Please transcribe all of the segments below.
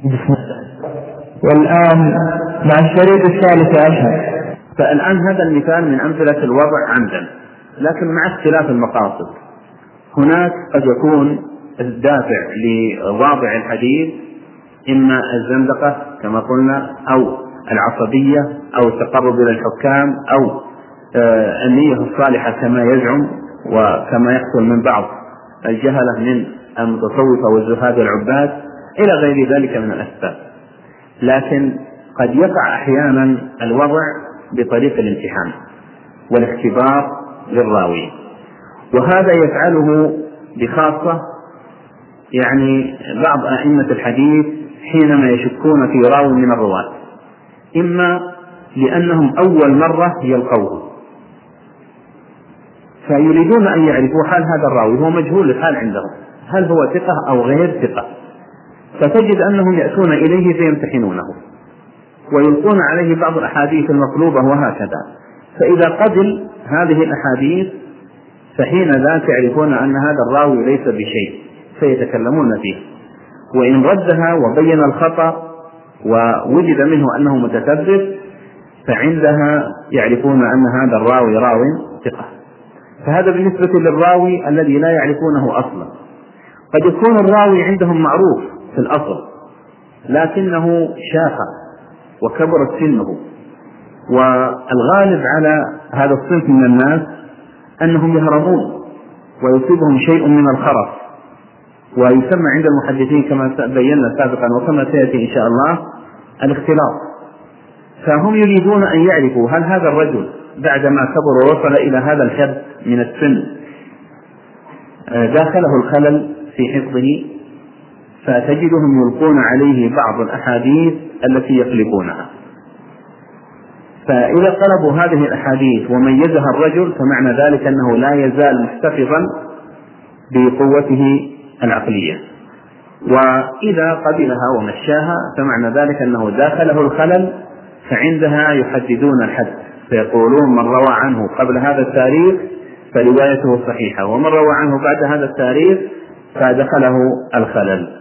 والآن مع الشريط الثالث عشر. فالآن هذا المثال من أمثلة الوضع عمدا، لكن مع اختلاف المقاصد. هناك قد يكون الدافع لواضع الحديث إما الزندقة كما قلنا، أو العصبية، أو التقرب إلى الحكام، أو النية الصالحة كما يزعم وكما يحصل من بعض الجهلة من المتصوفة والزهاد العباد إلى غير ذلك من الأسباب. لكن قد يقع أحيانا الوضع بطريق الامتحان والاختبار للراوي، وهذا يفعله بخاصة يعني بعض أئمة الحديث حينما يشكون في راوي من الرواة، إما لأنهم أول مرة يلقوه فيريدون أن يعرفوا حال هذا الراوي، هو مجهول الحال عندهم، هل هو ثقة أو غير ثقة، فتجد أنهم يأتون إليه فيمتحنونه ويلقون عليه بعض الأحاديث المطلوبة وهكذا. فإذا قبل هذه الأحاديث فحين ذا تعرفون أن هذا الراوي ليس بشيء فيتكلمون فيه، وإن ردها وبين الخطأ ووجد منه أنه متثبت فعندها يعرفون أن هذا الراوي راو ثقة. فهذا بالنسبة للراوي الذي لا يعرفونه أصلا. قد يكون الراوي عندهم معروف في الأصل لكنه شاخ وكبرت سنه، والغالب على هذا الصنف من الناس أنهم يهرمون ويصيبهم شيء من الخرف، ويسمى عند المحدثين كما بينا سابقا وكما سيأتي إن شاء الله الاختلاط. فهم يريدون أن يعرفوا هل هذا الرجل بعدما كبر ووصل إلى هذا الحد من السن داخله الخلل في حفظه، فتجدهم يلقون عليه بعض الأحاديث التي يقلبونها. فإذا قلبوا هذه الأحاديث وميزها الرجل فمعنى ذلك أنه لا يزال محتفظا بقوته العقلية، وإذا قبلها ومشاها فمعنى ذلك أنه داخله الخلل، فعندها يحددون الحد فيقولون من روى عنه قبل هذا التاريخ فروايته صحيحة، ومن روى عنه بعد هذا التاريخ فدخله الخلل.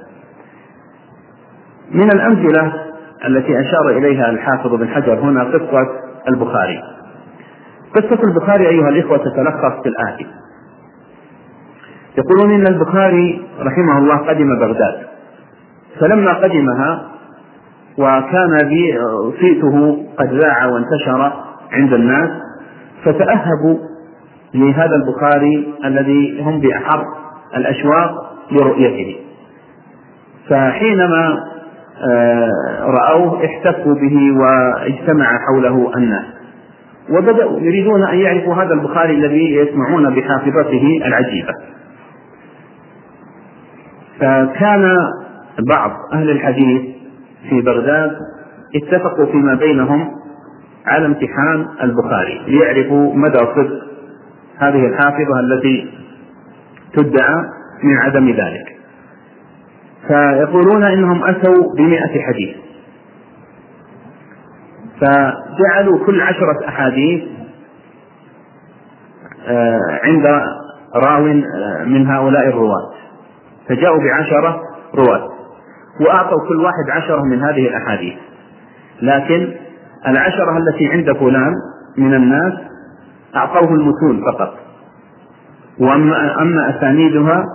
من الأمثلة التي أشار إليها الحافظ بن حجر هنا قصة البخاري. قصة البخاري أيها الإخوة تتلخص في الآتي: يقولون إن البخاري رحمه الله قدم بغداد، فلما قدمها وكان صيته قد ذاع وانتشر عند الناس فتأهبوا لهذا البخاري الذي هم بأحر الأشواق لرؤيته، فحينما رأوه احتفوا به واجتمع حوله الناس وبدأوا يريدون أن يعرفوا هذا البخاري الذي يسمعون بحافظته العجيبة. فكان بعض أهل الحديث في بغداد اتفقوا فيما بينهم على امتحان البخاري ليعرفوا مدى صدق هذه الحافظة التي تدعى من عدم ذلك. فيقولون إنهم أتوا ب100 حديث، فجعلوا كل 10 أحاديث عند راو من هؤلاء الرواة، فجاءوا ب10 رواة وأعطوا كل واحد 10 من هذه الأحاديث، لكن 10 التي عند فلان من الناس أعطوه المتون فقط، وأما أسانيدها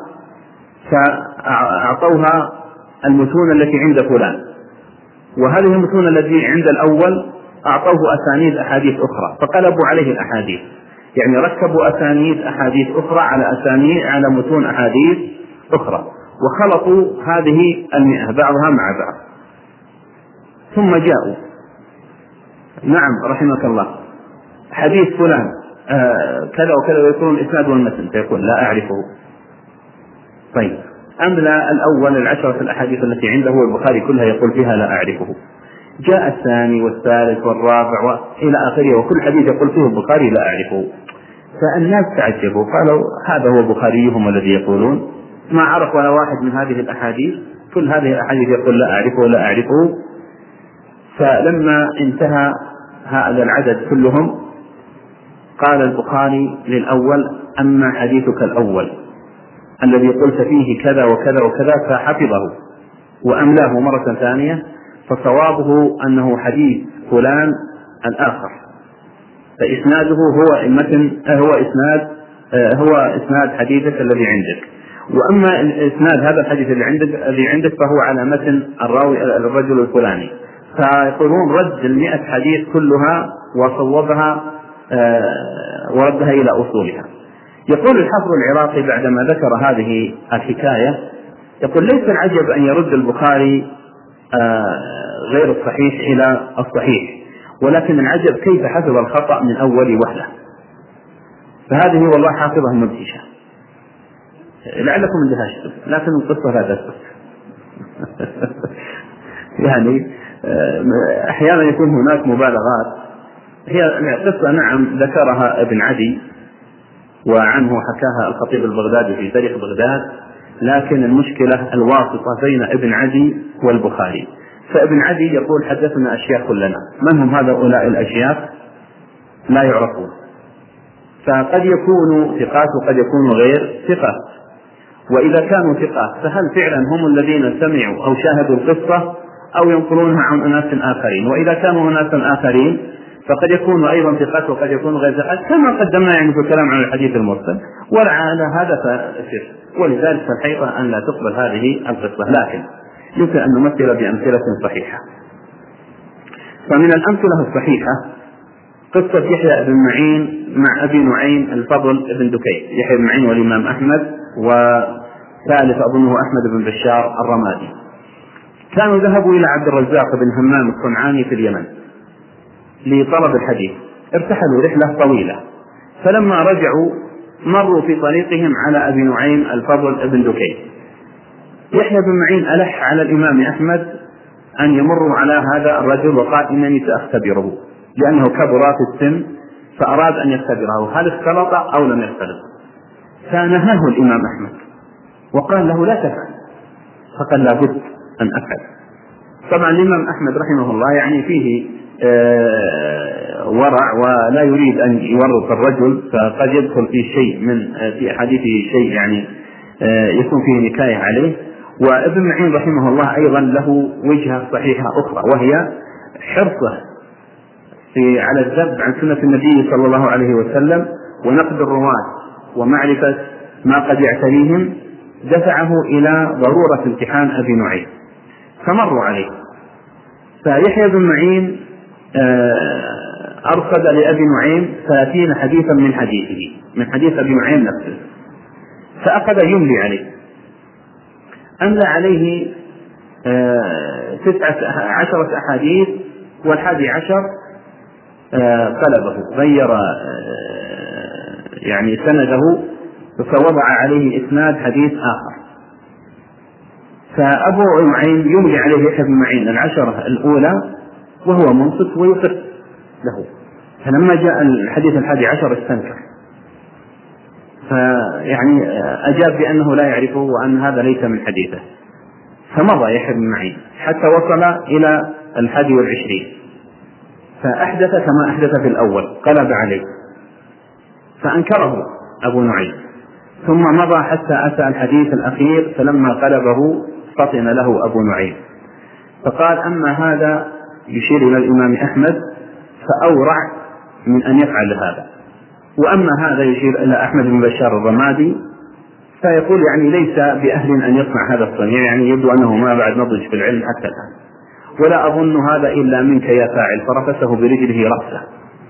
فأعطوها المتون التي عند فلان، وهذه المتون التي عند الأول أعطوه أسانيد أحاديث أخرى، فقلبوا عليه الأحاديث، يعني ركبوا أسانيد أحاديث أخرى على متون أحاديث أخرى، وخلطوا هذه 100 بعضها مع بعض. ثم جاءوا نعم رحمك الله حديث فلان كذا وكذا، ويكون الإسناد والمتن، فيقول لا أعرفه. طيب أملا الأول 10 الأحاديث التي عنده البخاري كلها يقول فيها لا أعرفه. جاء الثاني والثالث والرابع إلى آخره، وكل حديث يقول فيه البخاري لا أعرفه. فالناس تعجبوا قالوا هذا هو بخاريهم الذي يقولون، ما عرف ولا واحد من هذه الأحاديث، كل هذه الأحاديث يقول لا أعرفه لا أعرفه. فلما انتهى هذا العدد كلهم قال البخاري للأول أما حديثك الأول الذي قلت فيه كذا وكذا وكذا فحفظه، وأملاه مرة ثانية، فصوابه أنه حديث فلان الآخر، فإسناده هو المتن، هو إسناد حديثك الذي عندك. وأما إسناد هذا الحديث الذي عندك فهو على متن الرجل الفلاني. فيقولون رد 100 حديث كلها وصوبها وردها إلى أصولها. يقول الحافظ العراقي بعدما ذكر هذه الحكاية، يقول ليس العجب أن يرد البخاري غير الصحيح إلى الصحيح، ولكن العجب كيف حفظ الخطأ من أول وهلة. فهذه والله حافظة مدهشة، لعلكم اندهشتم، لكن القصة لا تثبت. يعني أحيانا يكون هناك مبالغات. هي القصة نعم ذكرها ابن عدي وعنه حكاها الخطيب البغدادي في تاريخ بغداد، لكن المشكلة الواسطة بين ابن عدي والبخاري. فابن عدي يقول حدثنا أشياخ لنا، من هم هؤلاء الأشياخ؟ لا يعرفون، فقد يكونوا ثقات وقد يكونوا غير ثقات. وإذا كانوا ثقات فهل فعلا هم الذين سمعوا أو شاهدوا القصة أو ينقلونها عن أناس آخرين؟ وإذا كانوا أناس آخرين فقد يكونوا أيضا ثقات وقد يكونوا غير ثقات، كما قدمنا يعني في الكلام عن الحديث المرسل. ولعل هذا فسر، ولذلك فالحقيقة أن لا تقبل هذه القصة، لكن يمكن أن نمثل بأمثلة صحيحة. فمن الأمثلة الصحيحة قصة يحيى بن معين مع أبي نعيم الفضل بن دكين. يحيى بن معين والإمام أحمد، وثالث أظنه أحمد بن بشار الرمادي. كانوا ذهبوا إلى عبد الرزاق بن همام الصنعاني في اليمن لطلب الحديث، ارتحلوا رحلة طويلة، فلما رجعوا مروا في طريقهم على أبي نعيم الفضل بن دكين. يحيى بن معين ألح على الإمام أحمد أن يمروا على هذا الرجل وقال إنني سأختبره، لأنه كبر في السن، فأراد أن يختبره هل اختلط أو لم يختلط. فنهاه الإمام أحمد وقال له لا تفعل، فقال لابد أن أفعل. طبعا الإمام أحمد رحمه الله يعني فيه ورع ولا يريد أن يورط الرجل، فقد يدخل في شيء في أحاديثه شيء يعني يكون فيه نكاية عليه. وابن معين رحمه الله أيضا له وجهة صحيحة أخرى، وهي حرصه على الذب عن سنة النبي صلى الله عليه وسلم ونقد الرواة ومعرفة ما قد يعتريهم، دفعه إلى ضرورة امتحان أبي نعيم، فمروا عليه. فيحيى بن معين أرصد لأبي نعيم 30 حديثا من حديثه، من حديث أبي نعيم نفسه، فأخذ يملي عليه، أملى عليه 19 أحاديث، وال11 قلبه، غير يعني سنده، فوضع عليه إسناد حديث آخر. فأبو نعيم يملي عليه يحيى بن معين 10 الأولى وهو منصت ويقر له، فلما جاء الحديث 11 استنكر، فيعني أجاب بأنه لا يعرفه وأن هذا ليس من حديثه. فمضى يحيى بن معين حتى وصل إلى 21، فأحدث كما أحدث في الأول، قلب عليه فأنكره أبو نعيم، ثم مضى حتى أتى الحديث الأخير، فلما قلبه فطن له أبو نعيم فقال أما هذا يشير إلى الإمام أحمد فأورع من أن يفعل هذا، وأما هذا يشير إلى أحمد بن بشار الرمادي، فيقول يعني ليس بأهل أن يصنع هذا الصنيع، يعني يبدو أنه ما بعد نضج في العلم حتى الآن، ولا أظن هذا إلا منك يا فاعل، فرفسه برجله رأسه.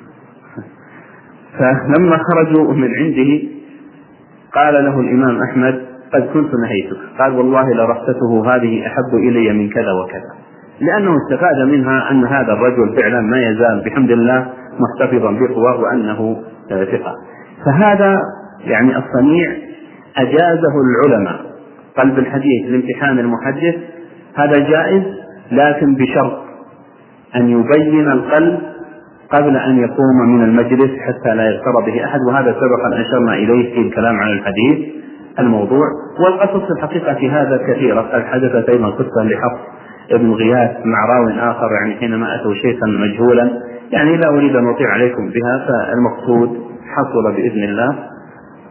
فلما خرجوا من عنده قال له الإمام أحمد قد كنت نهيتك، قال والله لرفسته هذه أحب إلي من كذا وكذا، لأنه استفاد منها أن هذا الرجل فعلا ما يزال بحمد الله محتفظا بقواه وأنه ثقة. فهذا يعني الصنيع أجازه العلماء، قلب الحديث لامتحان المحدث هذا جائز، لكن بشرط أن يبين القلب قبل أن يقوم من المجلس حتى لا يغتر به أحد، وهذا سبق أن أشرنا إليه في الكلام عن الحديث الموضوع. والقصص في الحقيقة في هذا كثيرة، قد حدثت أيضا قصة لحفص ابن غياث مع راو آخر، يعني حينما أتوا شيخا مجهولا، يعني لا أريد أن أطيع عليكم بها، فالمقصود حصل بإذن الله.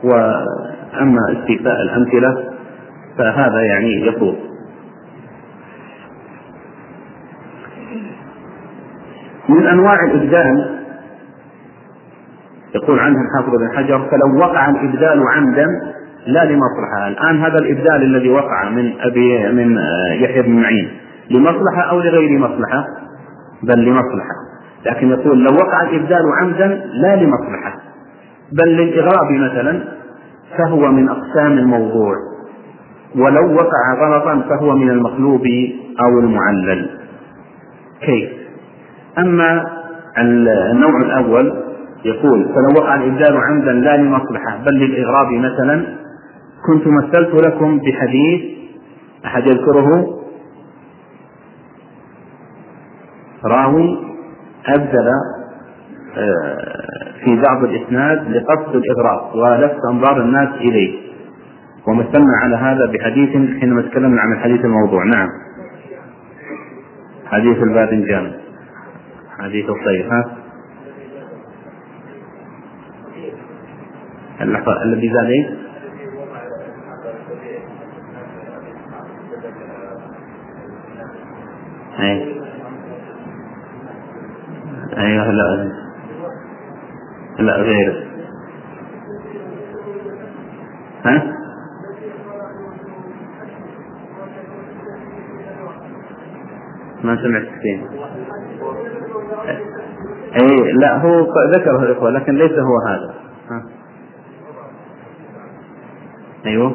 وأما استيفاء الأمثلة فهذا يعني يطول. من أنواع الإبدال يقول عنه الحافظ بن حجر: فلو وقع الإبدال عمدا لا لمصلحة. الآن هذا الإبدال الذي وقع من يحيى بن معين لمصلحة أو لغير مصلحة؟ بل لمصلحة. لكن يقول لو وقع الإبدال عمدا لا لمصلحة بل للإغراب مثلا فهو من أقسام الموضوع، ولو وقع غلطا فهو من المقلوب أو المعلل. كيف؟ أما النوع الأول يقول: فلو وقع الإبدال عمدا لا لمصلحة بل للإغراب مثلا، كنت مثلت لكم بحديث أحد يذكره: راوي أبدل في بعض الإسناد لقصد الإغراء ولفت أنظار الناس إليه، ومثلنا على هذا بحديث حينما تكلمنا عن الحديث الموضوع. نعم، حديث الباذنجان، حديث الطير. الذي زاد ايه؟ ايوه. لا غير. ما سمعت كثير. اي لا، هو ذكره الاخوة لكن ليس هو هذا. ايوه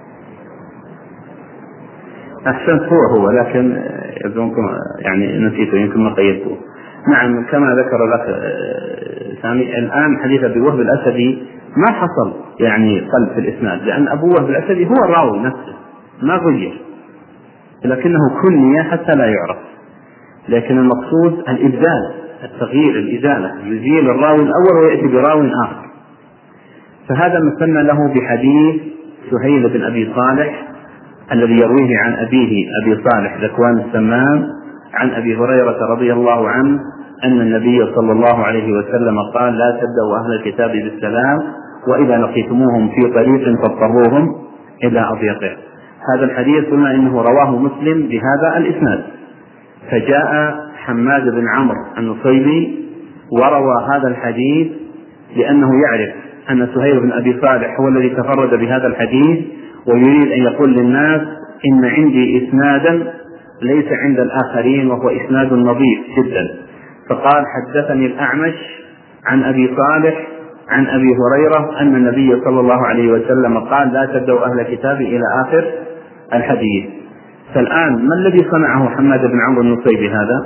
احسنت، هو لكن يبدونكم يعني نسيته، يمكن ما قيدته. نعم، كما ذكر لك سامي الآن حديث أبي وهب الأسدي ما حصل يعني قلب في الإسناد، لأن أبو وهب الأسدي هو الراوي نفسه ما غير، لكنه كني حتى لا يعرف. لكن المقصود الإبدال، التغيير، الإزالة، يزيل الراوي الأول ويأتي براوي آخر. فهذا مثلنا له بحديث سهيل بن أبي صالح الذي يرويه عن أبيه أبي صالح ذكوان السمان عن أبي هريرة رضي الله عنه أن النبي صلى الله عليه وسلم قال: لا تبدأوا أهل الكتاب بالسلام، وإذا لقيتموهم في طريق فاضطروهم إلى أضيقه. هذا الحديث قلنا إنه رواه مسلم بهذا الإسناد، فجاء حماد بن عمرو النصيبي وروى هذا الحديث لأنه يعرف أن سهيل بن أبي صالح هو الذي تفرد بهذا الحديث، ويريد أن يقول للناس: إن عندي إسنادا ليس عند الآخرين وهو إسناد نظيف جدا. فقال: حدثني الأعمش عن أبي صالح عن أبي هريرة أن النبي صلى الله عليه وسلم قال: لا تبدأوا أهل الكتاب إلى آخر الحديث. فالآن ما الذي صنعه حماد بن عمرو النصيبي؟ هذا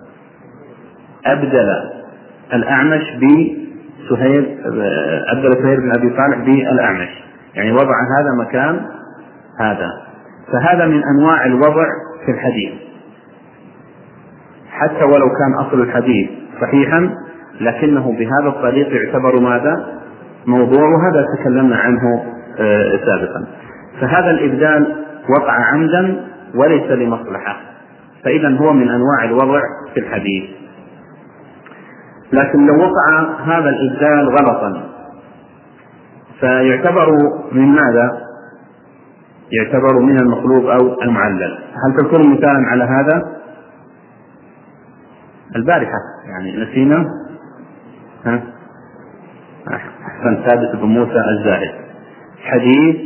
أبدل الأعمش بسهيل، أبدل سهيل بن أبي صالح بالأعمش، يعني وضع هذا مكان هذا. فهذا من أنواع الوضع في الحديث، حتى ولو كان أصل الحديث صحيحا لكنه بهذا الطريق يعتبر ماذا؟ موضوع، وهذا تكلمنا عنه سابقا. فهذا الإبدال وقع عمدا وليس لمصلحة، فإذا هو من أنواع الوضع في الحديث. لكن لو وقع هذا الإبدال غلطا فيعتبر من ماذا؟ يعتبر من المقلوب أو المعلل. هل تذكرون مثالا على هذا؟ البارحة يعني نسينا. أحسن، ثابت بن موسى الزاهد، حديث: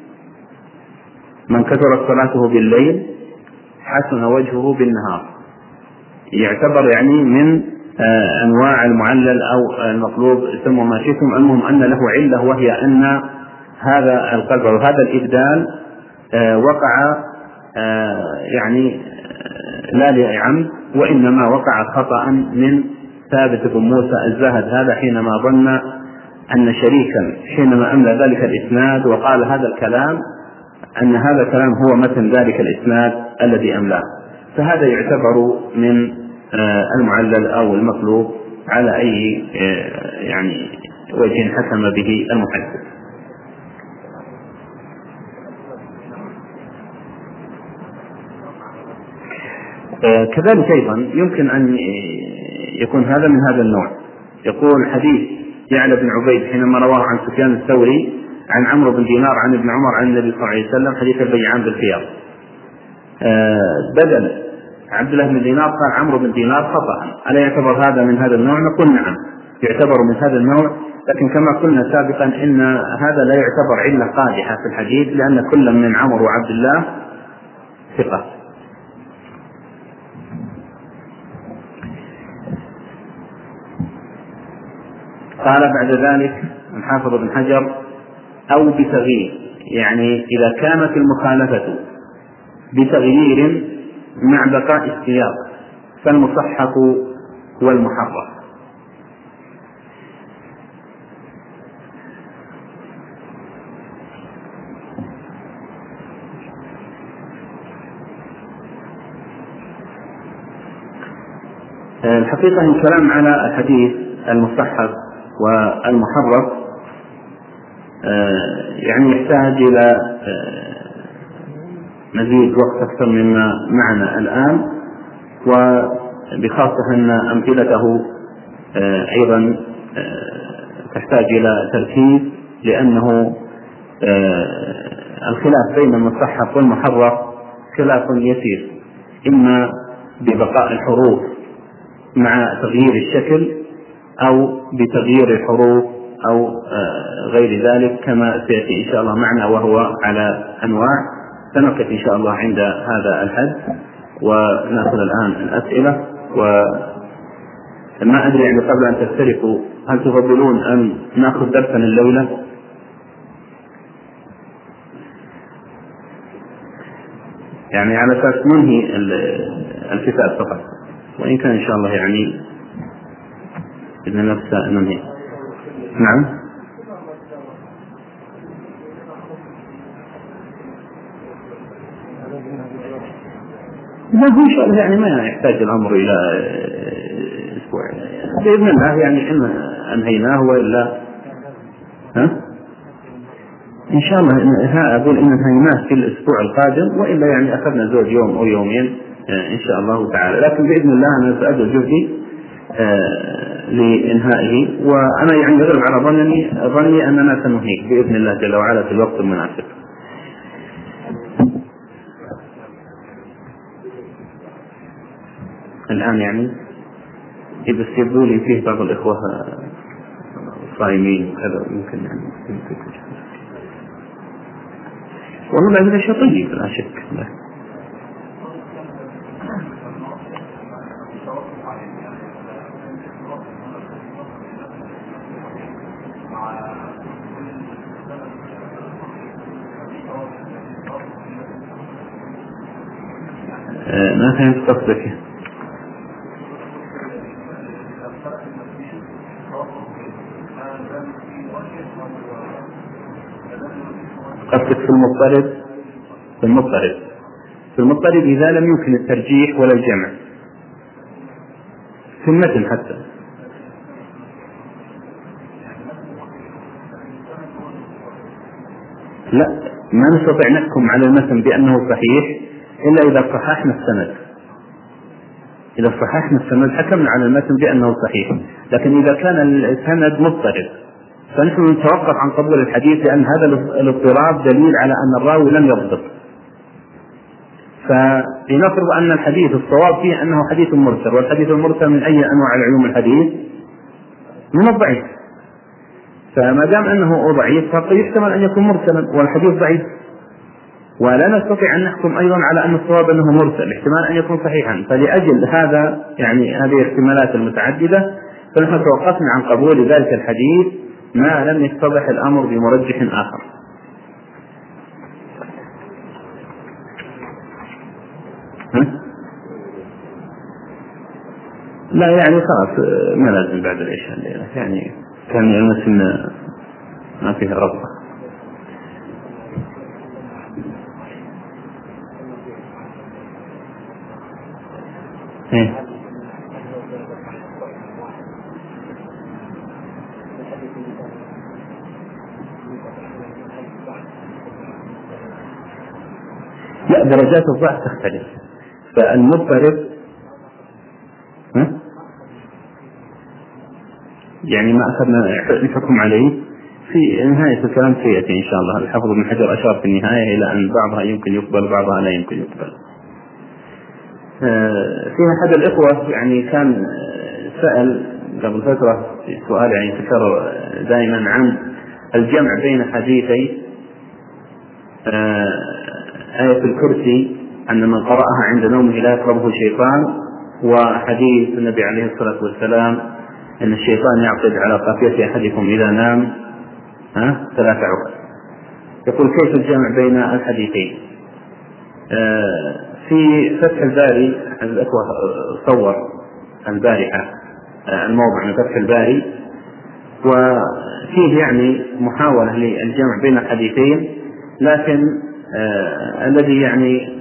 من كثرت صلاته بالليل حسن وجهه بالنهار. يعتبر يعني من أنواع المعلل أو المقلوب، سموا ما شئتم، المهم أن له علة، وهي أن هذا القلب وهذا الإبدال وقع يعني لا لعمد، وإنما وقع خطأ من ثابت بن موسى الزاهد هذا، حينما ظن أن شريكا حينما أملى ذلك الإسناد وقال هذا الكلام أن هذا الكلام هو متن ذلك الإسناد الذي أملاه. فهذا يعتبر من المعلل أو المقلوب على أي يعني وجه حكم به المحدث. كذلك أيضا يمكن أن يكون هذا من هذا النوع. يقول حديث يعلى بن عبيد حينما رواه عن سفيان الثوري عن عمرو بن دينار عن ابن عمر عن النبي صلى الله عليه وسلم، حديث البيعان بالخيار، بدل عبد الله بن دينار قال عمرو بن دينار خطأ، ألا يعتبر هذا من هذا النوع؟ نقول نعم يعتبر من هذا النوع، لكن كما قلنا سابقا إن هذا لا يعتبر علة قادحة في الحديث، لأن كل من عمرو وعبد الله ثقة. قال بعد ذلك الحافظ بن حجر أو بتغيير، يعني إذا كانت المخالفة بتغيير مع بقاء السياق فالمصحح والمحرف. الحقيقة الكلام على الحديث المصحح والمحرف يعني يحتاج إلى مزيد وقت أكثر مما معنا الآن، وبخاصة أن أمثلته أيضا تحتاج إلى تركيز، لأنه الخلاف بين المصحح والمحرف خلاف يسير، إما ببقاء الحروف مع تغيير الشكل أو بتغيير الحروف أو غير ذلك كما سيأتي إن شاء الله معنا، وهو على أنواع. سنقف إن شاء الله عند هذا الحد ونأخذ الآن الأسئلة. وما أدري يعني قبل أن تفترقوا هل تفضلون أن نأخذ درسا الليلة؟ يعني على أساس ننهي الكتاب فقط، وإن كان إن شاء الله يعني إذن نفسه ننهي. نعم. لا إن شاء الله يعني ما يحتاج الأمر إلى أسبوع بإذن الله، يعني إن أنهيناه وإلا إن شاء الله أقول إن أنهيناه في الأسبوع القادم، وإلا يعني أخذنا زوج يوم أو يومين إن شاء الله تعالى، لكن بإذن الله أنا سأبذل جهدي لإنهائه، وأنا يعني يغلب على ظني أننا سنهيه بإذن الله جل وعلا في الوقت المناسب. الآن يعني إذا استيبوا لي فيه بعض الإخوة صائمين وكذا يمكن يعني والله هذا شيء طيب لا شك. ما فهمت قصدك. قصدك في المضطرب إذا لم يمكن الترجيح ولا الجمع في المتن حتى. لا، ما نستطيع نحكم على المتن بأنه صحيح إلا إذا صححنا السند. إذا صححنا السند حكمنا على المتن بأنه صحيح، لكن إذا كان السند مضطرب فنحن نتوقف عن قبول الحديث، لأن هذا الاضطراب دليل على أن الراوي لم يضبط. فلنفرض أن الحديث الصواب فيه أنه حديث مرسل، والحديث المرسل من أي أنواع العلوم الحديث؟ من الضعيف. فما دام أنه ضعيف فيحتمل أن يكون مرسلا والحديث ضعيف، ولا نستطيع أن نحكم أيضا على أن الصواب أنه مرسل، احتمال أن يكون صحيحا. فلأجل هذا يعني هذه الاحتمالات المتعددة فنحن توقفنا عن قبول ذلك الحديث ما لم يتضح الأمر بمرجح آخر. لا يعني خلاص ما لازم بعد العشاء الليلة، يعني كان يلمس إن ما فيها ربطة. لا، درجات الضعف تختلف. فالمضطرب يعني ما أخذنا الحكم عليه في نهاية الكلام سيأتي إن شاء الله. الحافظ ابن حجر أشار في النهاية إلى أن بعضها يمكن يقبل بعضها لا يمكن يقبل. في أحد الإخوة يعني كان سأل قبل فترة سؤال يعني تكرر دائما عن الجمع بين حديثي آية الكرسي أن من قرأها عند نومه لا يقربه شيطان، وحديث النبي عليه الصلاة والسلام أن الشيطان يعقد على قافية أحدكم إذا نام 3 عقد. يقول كيف الجمع بين الحديثين؟ في فتح الباري الأخوة صور البارحة الموضع من فتح الباري، وفيه يعني محاولة للجمع بين الحديثين، لكن الذي يعني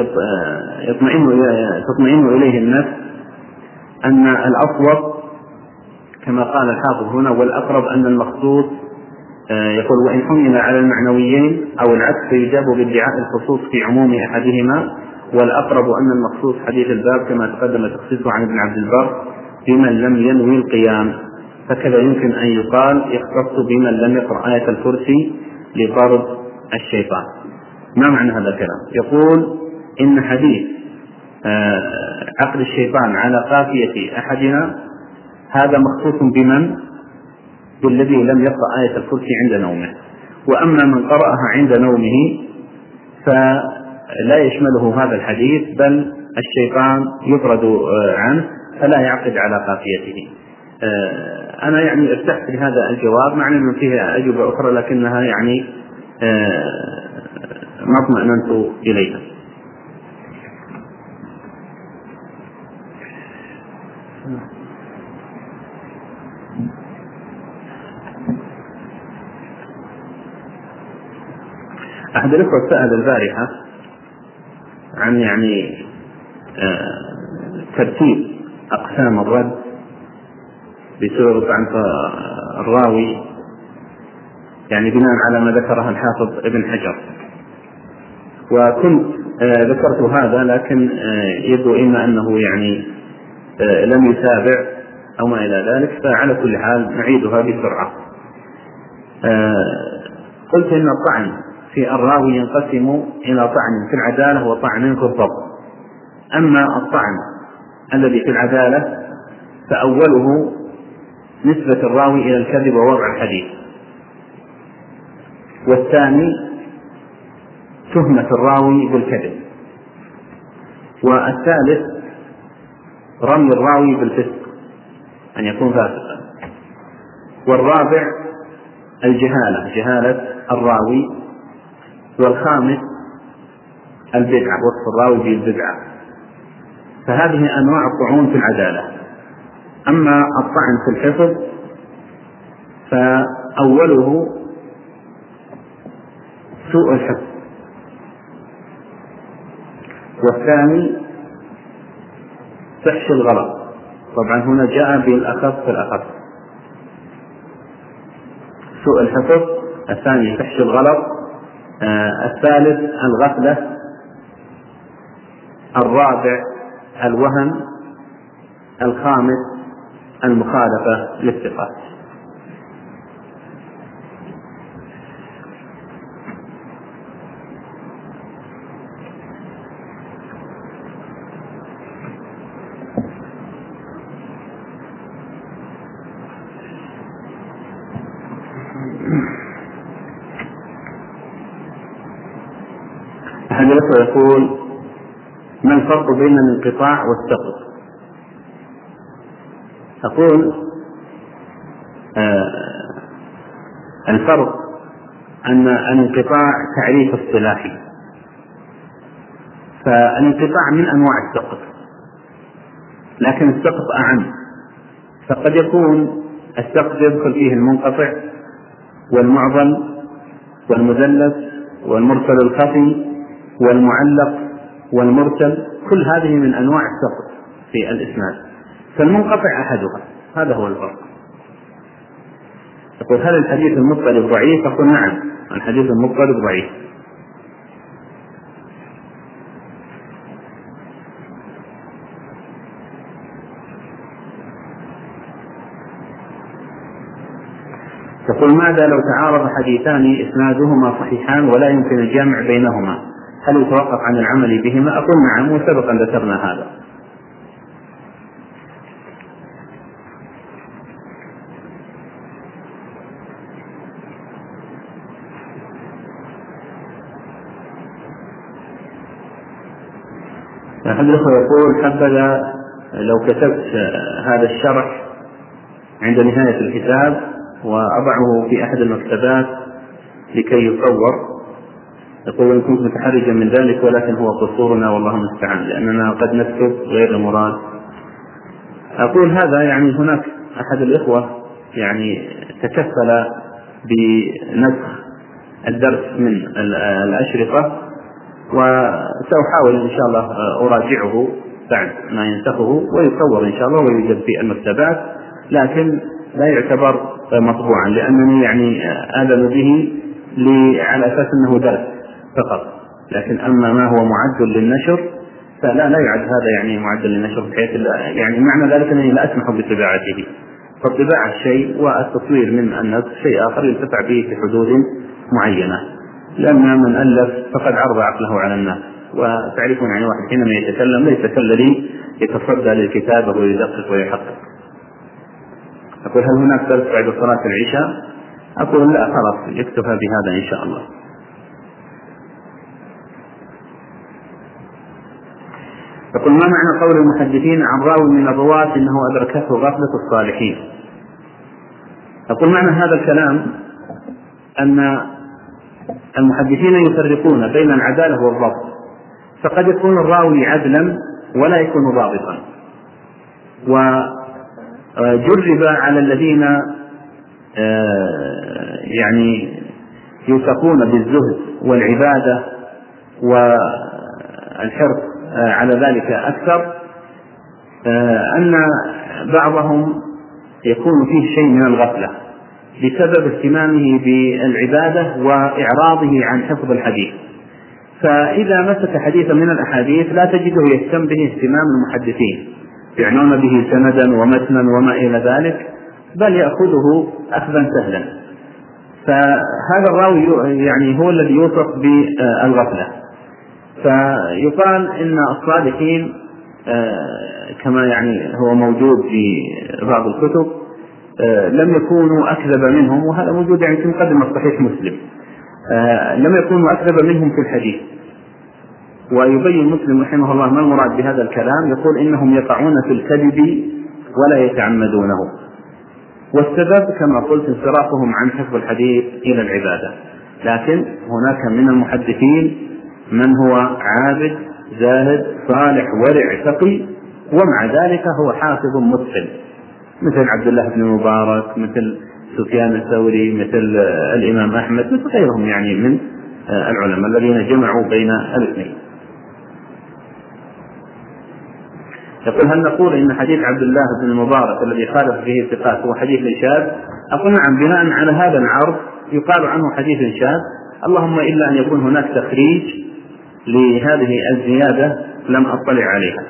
تطمئن إليه النفس أن الأصوب كما قال الحافظ هنا والأقرب أن المخصوص يقول وإن حمل على المعنويين أو العكس فيجاب بادعاء الخصوص في عموم أحدهما، والأقرب أن المخصوص حديث الباب كما تقدم تخصيصه عن ابن عبد البر بمن لم ينوي القيام، فكذا يمكن أن يقال يختص بمن لم يقرأ آية الكرسي لطرد الشيطان. ما معنى هذا الكلام؟ يقول إن حديث عقد الشيطان على قافية أحدنا هذا مخصوص بمن؟ بالذي لم يقرأ آية الكرسي عند نومه، وأما من قرأها عند نومه فلا يشمله هذا الحديث، بل الشيطان يطرد عنه فلا يعقد على قافيته. أنا يعني ارتحت لهذا الجواب، مع أن فيها أجوبة أخرى لكنها يعني ما اطمأننت إليها. أحد الأخوة سأل البارحة عن يعني ترتيب أقسام الرد بسبب طعن الراوي، يعني بناء على ما ذكره الحافظ ابن حجر، وكنت ذكرت هذا لكن يبدو إما أنه يعني لم يتابع أو ما إلى ذلك، فعلى كل حال نعيدها بسرعة. قلت إن الطعن في الراوي ينقسم إلى طعن في العدالة وطعن في الضبط. أما الطعن الذي في العدالة فأوله نسبة الراوي إلى الكذب ووضع الحديث، والثاني تهمة الراوي بالكذب، والثالث رمي الراوي بالفسق أن يكون فاسقا، والرابع الجهالة جهالة الراوي، والخامس البدعة وصف الراوي بالبدعة. فهذه أنواع الطعون في العدالة. أما الطعن في الحفظ فأوله سوء الحفظ، والثاني فحش الغلط، طبعا هنا جاء بالأخف فالأخف، سوء الحفظ، الثاني فحش الغلط، الثالث الغفلة، الرابع الوهن، الخامس المخالفة للثقات. هذا يقول ما الفرق بين الانقطاع والسقط؟ أقول الفرق أن الانقطاع تعريف اصطلاحي، فالانقطاع من أنواع السقط، لكن السقط أعم، فقد يكون السقط يدخل فيه المنقطع والمعضل والمدلس والمرسل الخفي والمعلق والمرسل، كل هذه من أنواع السقط في الإسناد، فالمنقطع أحدها. هذا هو الفرق. يقول هل الحديث المضطرب ضعيف؟ أقول نعم، الحديث المضطرب ضعيف. تقول ماذا لو تعارض حديثان إسنادهما صحيحان ولا يمكن الجمع بينهما، هل يتوقف عن العمل بهما؟ أقول نعم، وسبقا ذكرنا هذا. أحد الأخوة يقول: حبذا لو كتبت هذا الشرح عند نهاية الكتاب وأضعه في أحد المكتبات لكي يصور. يقول: وإن كنت متحرجا من ذلك ولكن هو قصورنا والله المستعان، لأننا قد نكتب غير المراد. أقول هذا يعني هناك أحد الإخوة يعني تكفل بنسخ الدرس من الأشرطة، وسأحاول إن شاء الله أراجعه بعد ما ينسخه ويصور إن شاء الله ويوجد في المكتبات، لكن لا يعتبر مطبوعا، لأنني يعني آذن به على أساس أنه درس فقط، لكن أما ما هو معد للنشر فلا يعد هذا يعني معد للنشر، بحيث يعني معنى ذلك أنني لا أسمح بطباعته. فالطباعة شيء والتصوير من النسخ شيء آخر ينتفع به في حدود معينة، لأن من ألف فقد عرض عقله على الناس. وتعرفون يعني واحد حينما يتكلم ليس كالذي يتصدى للكتابة ويدقق ويحقق. أقول: هل هناك درس بعد صلاة العشاء؟ أقول: لا، خلاص يكتفى بهذا إن شاء الله. يقول: ما معنى قول المحدثين عن راوي من الرواة إنه أدركته غفلة الصالحين؟ أقول: معنى هذا الكلام أن المحدثين يفرقون بين العدالة والضبط، فقد يكون الراوي عدلا ولا يكون ضابطا، وجرب على الذين يعني يوثقون بالزهد والعبادة والحرص على ذلك أكثر، أن بعضهم يكون فيه شيء من الغفلة بسبب اهتمامه بالعبادة وإعراضه عن حفظ الحديث، فإذا مسك حديثا من الأحاديث لا تجده يهتم به اهتمام المحدثين يعنون به سندا ومتنا وما إلى ذلك، بل يأخذه أخذا سهلا. فهذا الراوي يعني هو الذي يوصف بالغفلة. فيقال إن الصالحين كما يعني هو موجود في بعض الكتب لم يكونوا أكذب منهم، وهذا موجود يعني في مقدمة صحيح مسلم، لم يكونوا أكذب منهم في الحديث. ويبين مسلم رحمه الله ما المراد بهذا الكلام، يقول: إنهم يقعون في الكذب ولا يتعمدونه، والسبب كما قلت انصرافهم عن حفظ الحديث إلى العبادة. لكن هناك من المحدثين من هو عابد زاهد صالح ورع تقي، ومع ذلك هو حافظ متقن، مثل عبد الله بن المبارك، مثل سفيان الثوري، مثل الإمام أحمد، مثل غيرهم يعني من العلماء الذين جمعوا بين الاثنين. يقول: هل نقول إن حديث عبد الله بن المبارك الذي خالف فيه الثقات هو حديث شاذ؟ أقول: نعم، بناء على هذا العرض يقال عنه حديث شاذ، اللهم إلا أن يكون هناك تخريج لهذه الزيادة لم أطلع عليها،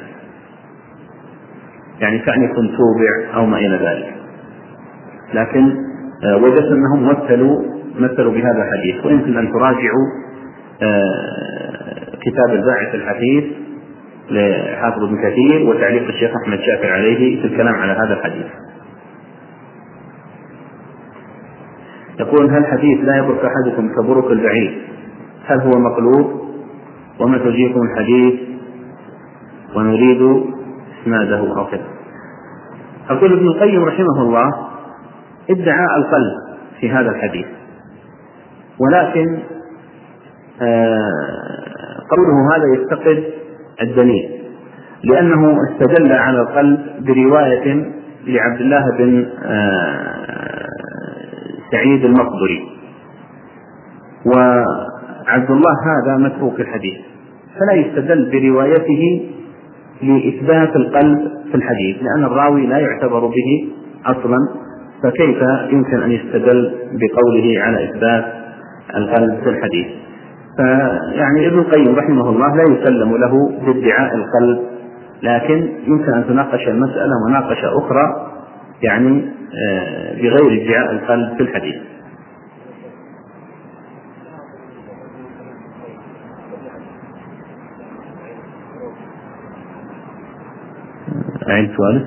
يعني كأن يكون توبع أو ما إلى ذلك، لكن وجدت أنهم مثلوا بهذا الحديث. ويمكن أن تراجعوا كتاب الباعث الحديث لحافظ ابن كثير وتعليق الشيخ أحمد شاكر عليه في الكلام على هذا الحديث. يقول: هل حديث لا يبرك أحدكم كبرك البعير هل هو مقلوب؟ وما توجيهكم الحديث ونريد إسناده أو كذا؟ أقول: ابن القيم رحمه الله ادعى القلب في هذا الحديث، ولكن قوله هذا يفتقد الدليل، لأنه استدل على القلب برواية لعبد الله بن سعيد المقبري، وعبد الله هذا متروك الحديث، فلا يستدل بروايته لإثبات القلب في الحديث، لأن الراوي لا يعتبر به أصلا، فكيف يمكن أن يستدل بقوله على إثبات القلب في الحديث؟ فيعني ابن القيم رحمه الله لا يسلم له بادعاء القلب، لكن يمكن أن تناقش المسألة مناقشة أخرى يعني بغير ادعاء القلب في الحديث. أعيد سؤالك.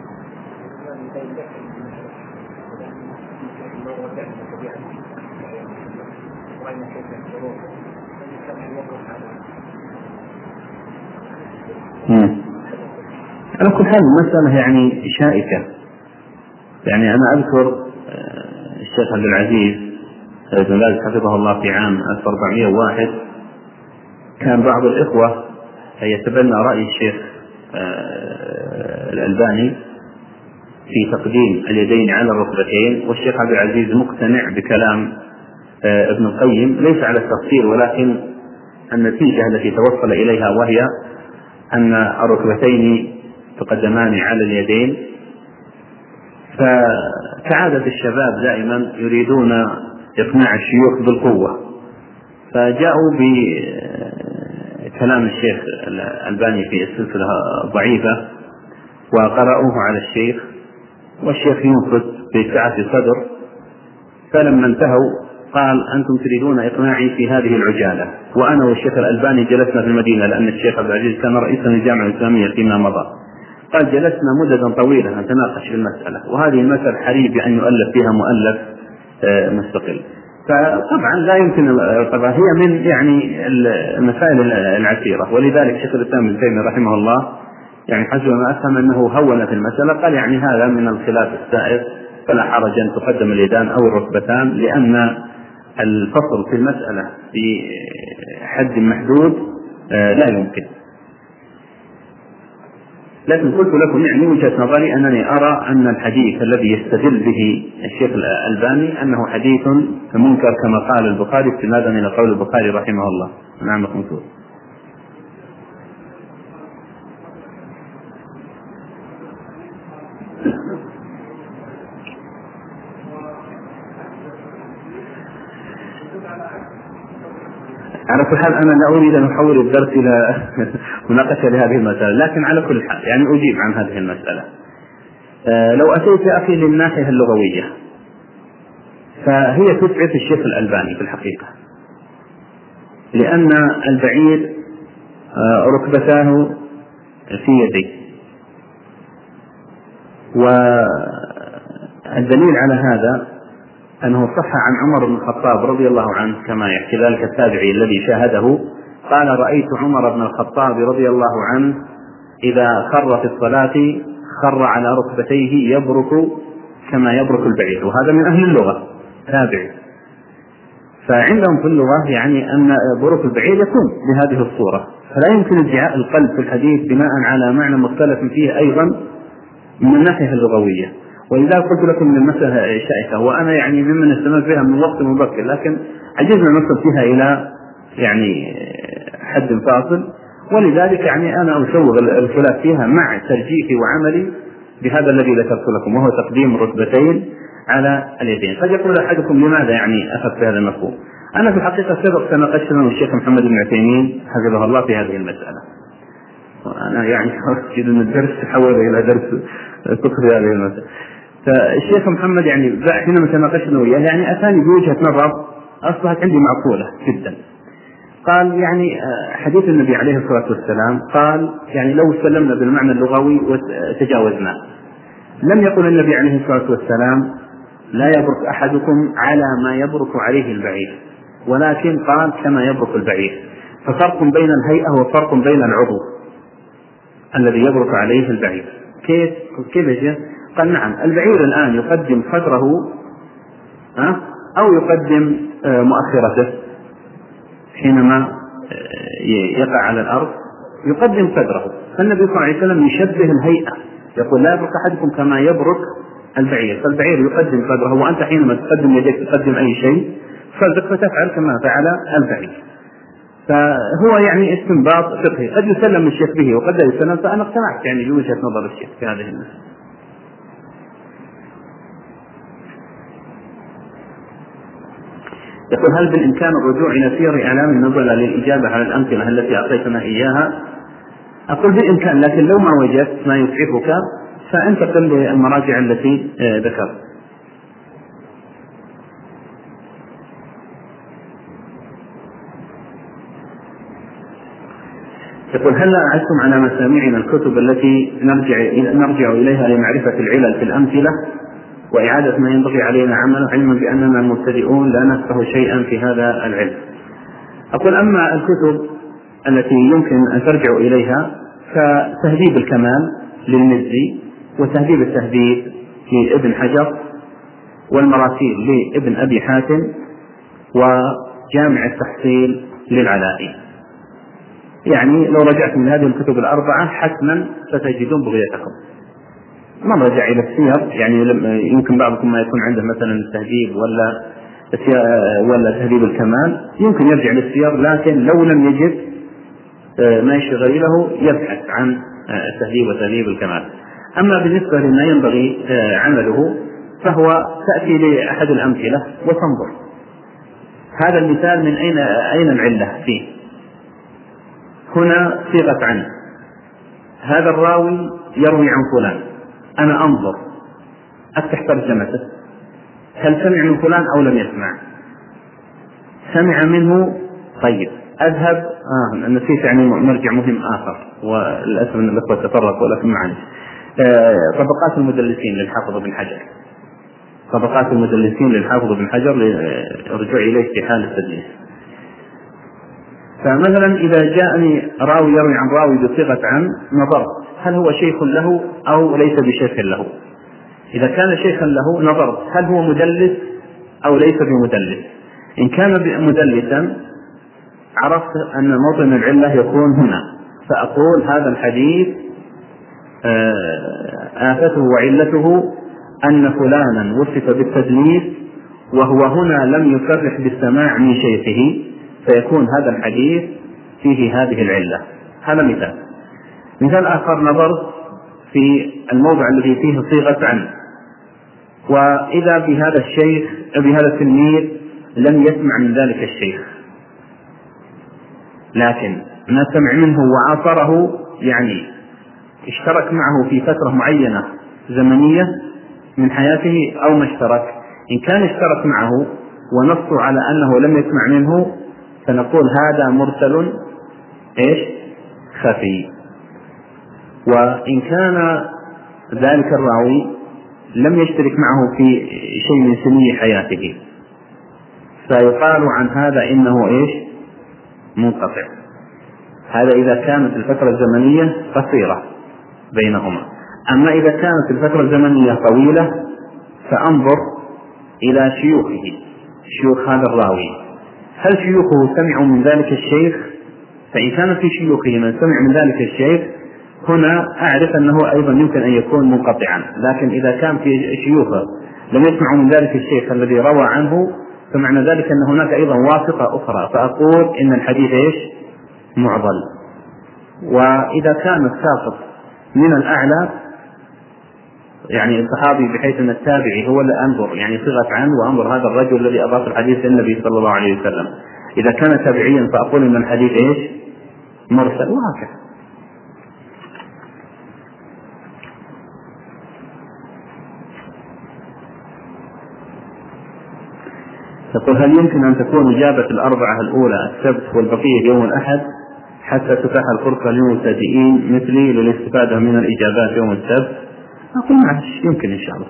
على كل حال المسألة يعني شائكة. يعني أنا أذكر الشيخ عبد العزيز بن باز حفظه الله في عام 1401 كان بعض الإخوة يتبنى رأي الشيخ الألباني في تقديم اليدين على الركبتين، والشيخ عبد العزيز مقتنع بكلام ابن القيم ليس على التفصيل ولكن النتيجة التي توصل إليها، وهي أن الركبتين تقدمان على اليدين. فكعادة الشباب دائما يريدون إقناع الشيوخ بالقوة، فجاءوا بكلام الشيخ الألباني في السلسلة ضعيفة وقرأوه على الشيخ، والشيخ ينصت بسعة صدر. فلما انتهوا قال: أنتم تريدون إقناعي في هذه العجالة، وأنا والشيخ الألباني جلسنا في المدينة، لأن الشيخ عبد العزيز كان رئيسا للجامعة الإسلامية فيما مضى. قال: جلسنا مددا طويلة نتناقش في المسألة، وهذه المسألة حري بأن يؤلف فيها مؤلف مستقل. فطبعا لا يمكن، طبعا هي من يعني المسائل العسيرة، ولذلك شيخ الإسلام ابن تيمية رحمه الله يعني حسب ما أفهم أنه هون في المسألة، قال يعني هذا من الخلاف السائر، فلا حرج أن تقدم اليدان أو الركبتان، لأن الفصل في المسألة بحد محدود لا يمكن. لكن قلت لكم يعني وجهة نظري أنني أرى أن الحديث الذي يستدل به الشيخ الألباني أنه حديث منكر كما قال البخاري استنادا إلى قول البخاري رحمه الله. نعم منصور. على كل حال أنا لا أريد أن أحول الدرس إلى مناقشة لهذه المسألة، لكن على كل حال يعني أجيب عن هذه المسألة. لو أتيت يا أخي للناحية اللغوية فهي تسعف الشيخ الألباني في الحقيقة، لأن البعير ركبتاه في يديه، والدليل على هذا أنه صح عن عمر بن الخطاب رضي الله عنه كما يحكي ذلك التابعي الذي شاهده، قال: رأيت عمر بن الخطاب رضي الله عنه إذا خر في الصلاة خر على ركبتيه يبرك كما يبرك البعير، وهذا من أهل اللغة تابعي. فعندهم في اللغة يعني أن بروك البعير يكون بهذه الصورة، فلا يمكن ادعاء القلب في الحديث بناء على معنى مختلف فيه أيضا من الناحية اللغوية. ولذا قلت لكم من المسألة شائكة، وأنا يعني ممن استمر فيها من وقت مبكر، لكن عجزنا نصل فيها إلى يعني حد فاصل، ولذلك يعني أنا أسوغ الخلاف فيها مع ترجيحي وعملي بهذا الذي ذكرت لكم، وهو تقديم الركبتين على اليدين. قد يقول أحدكم: لماذا يعني أخذت بهذا المفهوم؟ أنا في الحقيقة سبق تناقشنا والشيخ محمد بن عثيمين حفظه الله في هذه المسألة، وأنا يعني أريد أن الدرس تحول إلى درس فقهي هذه المسألة. فالشيخ محمد يعني حينما تناقشنا وياه يعني أتاني بوجهة نظر أصبحت عندي معقولة جدا. قال يعني حديث النبي عليه الصلاة والسلام قال يعني لو سلمنا بالمعنى اللغوي وتجاوزناه، لم يقل النبي عليه الصلاة والسلام لا يبرك أحدكم على ما يبرك عليه البعير، ولكن قال كما يبرك البعير. ففرق بين الهيئة وفرق بين العضو الذي يبرك عليه البعير. كيف يا؟ قال: نعم، البعير الآن يقدم صدره أو يقدم مؤخرته حينما يقع على الأرض، يقدم صدره. فالنبي صلى الله عليه وسلم يشبه الهيئة، يقول: لا يبرك أحدكم كما يبرك البعير. فالبعير يقدم صدره، وأنت حينما تقدم يديك تقدم أي شيء صدرك فتفعل كما فعل البعير. فهو يعني استنباط فقهي قد يسلم الشيخ به وقد لا يسلم، فأنا اقتنعت يعني بوجهة نظر الشيخ في هذه المسألة. يقول: هل بالإمكان الرجوع إلى سير إعلام النبلاء للإجابة على الأمثلة التي أعطيتنا إياها؟ أقول بالإمكان، لكن لو ما وجدت ما يسعفك فانتقل للمراجع التي ذكرت. يقول: هل أعدتم على مسامعنا الكتب التي نرجع إليها لمعرفة العلل في الأمثلة وإعادة ما ينبغي علينا عمله، علما بأننا المبتدئون لا نفقه شيئا في هذا العلم؟ أقول: أما الكتب التي يمكن أن ترجعوا إليها فتهذيب الكمال للمزي، وتهذيب التهذيب لابن حجر، والمراسيل لابن أبي حاتم، وجامع التحصيل للعلائي. يعني لو رجعت من هذه الكتب الأربعة حتما ستجدون بغيتكم. من رجع إلى السير، يعني يمكن بعضكم ما يكون عنده مثلا التهذيب ولا تهذيب الكمال، يمكن يرجع للسير، لكن لو لم يجد ما يشغل له يبحث عن التهذيب وتهذيب الكمال. أما بالنسبة لما ينبغي عمله فهو تأتي لأحد الأمثلة وتنظر هذا المثال من أين العلة فيه. هنا صيغة عنه، هذا الراوي يروي عن فلان، أنا أنظر أفتح ترجمته، هل سمع من فلان أو لم يسمع؟ سمع منه، طيب أذهب نسيت يعني مرجع مهم آخر، وللأسف أن الأخوة تفرقوا، ولكن معلش. طبقات المدلسين للحافظ بن حجر، طبقات المدلسين للحافظ بن حجر للرجوع إليه في حال التدليس. فمثلا إذا جاءني راوي يروي عن راوي بصيغة عن، نظرت هل هو شيخ له أو ليس بشيخ له. إذا كان شيخا له نظرت هل هو مدلس أو ليس بمدلس. إن كان مدلسا عرفت أن موطن العلة يكون هنا، فأقول هذا الحديث آفته وعلته أن فلانا وصف بالتدليس وهو هنا لم يصرح بالسماع من شيخه، فيكون هذا الحديث فيه هذه العلة. هذا مثال. مثال آخر، نظرت في الموضع الذي فيه صيغة عن، وإذا بهذا الشيخ بهذا التلميذ لم يسمع من ذلك الشيخ، لكن ما سمع منه وعاصره، يعني اشترك معه في فترة معينة زمنية من حياته أو ما اشترك. إن كان اشترك معه ونص على أنه لم يسمع منه فنقول هذا مرسل خفي. وإن كان ذلك الراوي لم يشترك معه في شيء من سني حياته فيقال عن هذا إنه منقطع. هذا إذا كانت الفترة الزمنية قصيرة بينهما. أما إذا كانت الفترة الزمنية طويلة فأنظر إلى شيوخه، شيوخ هذا الراوي، هل شيوخه سمعوا من ذلك الشيخ؟ فإن كان في شيوخه من سمع من ذلك الشيخ هنا أعرف أنه أيضا يمكن أن يكون منقطعا. لكن إذا كان في شيوخه لم يسمعوا من ذلك الشيخ الذي روى عنه فمعنى ذلك أن هناك أيضا واسطة أخرى، فأقول إن الحديث معضل. وإذا كان الساقط من الأعلى يعني الصحابي بحيث أن التابعي هو اللي أنظر، يعني صيغة عنه وأنظر هذا الرجل الذي أضاف الحديث للنبي صلى الله عليه وسلم. إذا كان تابعيا فأقول إن الحديث مرسل، وهكذا. يقول: هل يمكن أن تكون إجابة الأربعة الأولى السبت والبقية يوم الأحد حتى تتاح الفرصة للمبتدئين مثلي للاستفادة من الإجابات يوم السبت؟ أقول معلش، يمكن إن شاء الله.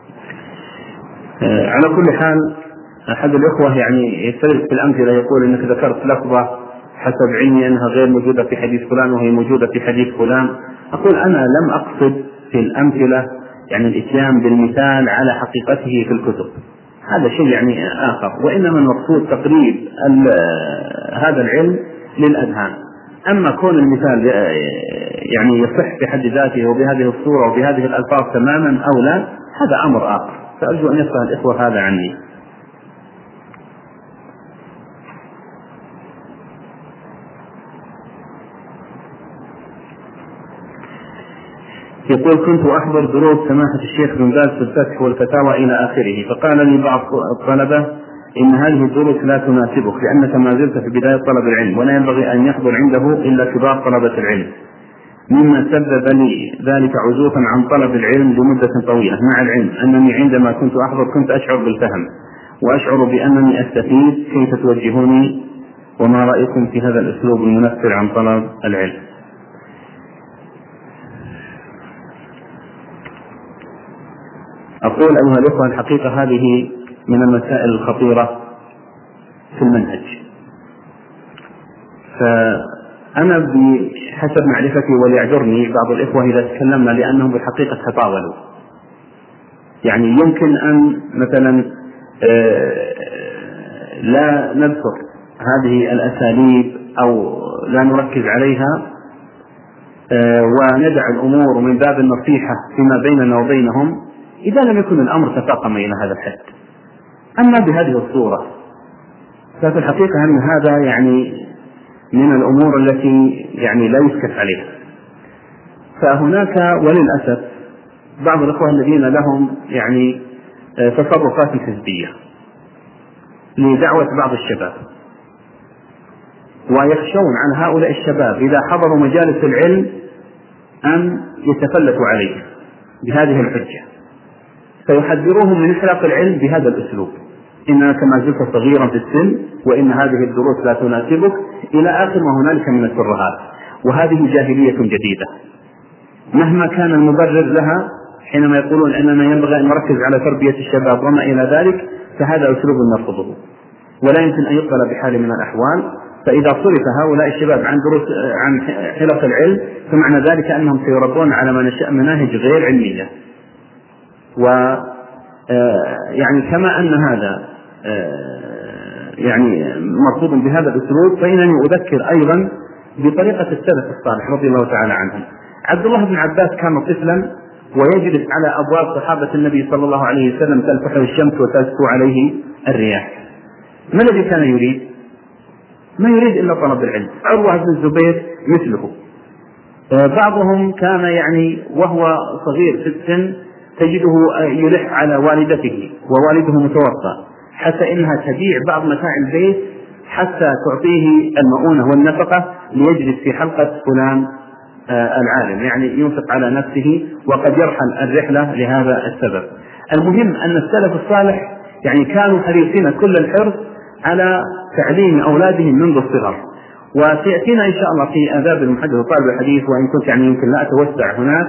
على كل حال أحد الإخوة يعني يستدرك في الأمثلة، يقول إنك ذكرت لفظة حسب علمي أنها غير موجودة في حديث فلان وهي موجودة في حديث فلان. أقول أنا لم أقصد في الأمثلة يعني الإتيان بالمثال على حقيقته في الكتب، هذا شيء يعني آخر، وإنما المقصود تقريب هذا العلم للأذهان. أما كون المثال يعني يصح بحد ذاته وبهذه الصورة وبهذه الألفاظ تماما أو لا، هذا أمر آخر، فأرجو أن يفهم الإخوة هذا عني. يقول: كنت أحضر دروس سماحة الشيخ بن باز في الفتح والفتاوى إلى آخره، فقال لي بعض الطلبة إن هذه الدروس لا تناسبك لأنك ما زلت في بداية طلب العلم ولا ينبغي أن يحضر عنده إلا كبار طلبة العلم، مما سبب لي ذلك عزوفا عن طلب العلم لمدة طويلة، مع العلم أنني عندما كنت أحضر كنت أشعر بالفهم وأشعر بأنني أستفيد كيف توجهوني وما رأيكم في هذا الأسلوب المنفر عن طلب العلم؟ أقول أيها الأخوة الحقيقة هذه من المسائل الخطيرة في المنهج. فأنا بحسب معرفتي وليعذرني بعض الإخوة إذا تكلمنا لأنهم بالحقيقة تطاولوا. يعني يمكن أن مثلا لا نذكر هذه الأساليب أو لا نركز عليها وندع الأمور من باب النصيحة فيما بيننا وبينهم إذا لم يكن الأمر تفاقم إلى هذا الحد. أما بهذه الصورة ففي الحقيقة أن هذا يعني من الأمور التي يعني لا يسكت عليها. فهناك وللأسف بعض الأخوة الذين لهم يعني تصرفات حزبية لدعوة بعض الشباب، ويخشون عن هؤلاء الشباب إذا حضروا مجالس العلم أن يتفلتوا عليه بهذه الحجة، فيحذروهم من إحراق العلم بهذا الأسلوب: إنك ما زلت صغيرا في السن، وإن هذه الدروس لا تناسبك، إلى آخر ما هنالك من الترهات. وهذه جاهلية جديدة مهما كان المبرر لها، حينما يقولون أننا ينبغي أن نركز على تربية الشباب وما إلى ذلك، فهذا أسلوب نرفضه ولا يمكن أن يقبل بحال من الأحوال. فإذا صرف هؤلاء الشباب عن حلق العلم فمعنى ذلك أنهم سيربون على ما نشاء مناهج غير علمية. يعني كما أن هذا يعني مرفوض بهذا الأسلوب، فإنني أذكر أيضا بطريقة السلف الصالح رضي الله تعالى عنهم. عبد الله بن عباس كان طفلا ويجلس على أبواب صحابة النبي صلى الله عليه وسلم تلفح الشمس وتسكو عليه الرياح. ما الذي كان يريد؟ ما يريد إلا طلب العلم. عروة بن الزبير مثله. بعضهم كان يعني وهو صغير في السن تجده يلح على والدته ووالده متوفى، حتى إنها تبيع بعض متاع البيت حتى تعطيه المؤونة والنفقة ليجلس في حلقة فلان العالم، يعني ينفق على نفسه وقد يرحل الرحلة لهذا السبب. المهم أن السلف الصالح يعني كانوا حريصين كل الحرص على تعليم أولادهم منذ الصغر. وسيأتينا إن شاء الله في آداب المحدث وطالب الحديث، وإن كنت يعني يمكن لا أتوسع هناك،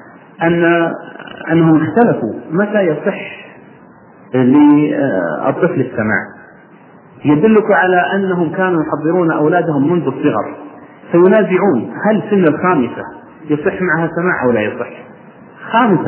أنهم اختلفوا متى يصح للطفل السماع. يدلك على أنهم كانوا يحضرون أولادهم منذ الصغر، فينازعون هل سن الخامسة يصح معها سماع أو لا يصح. خامسة،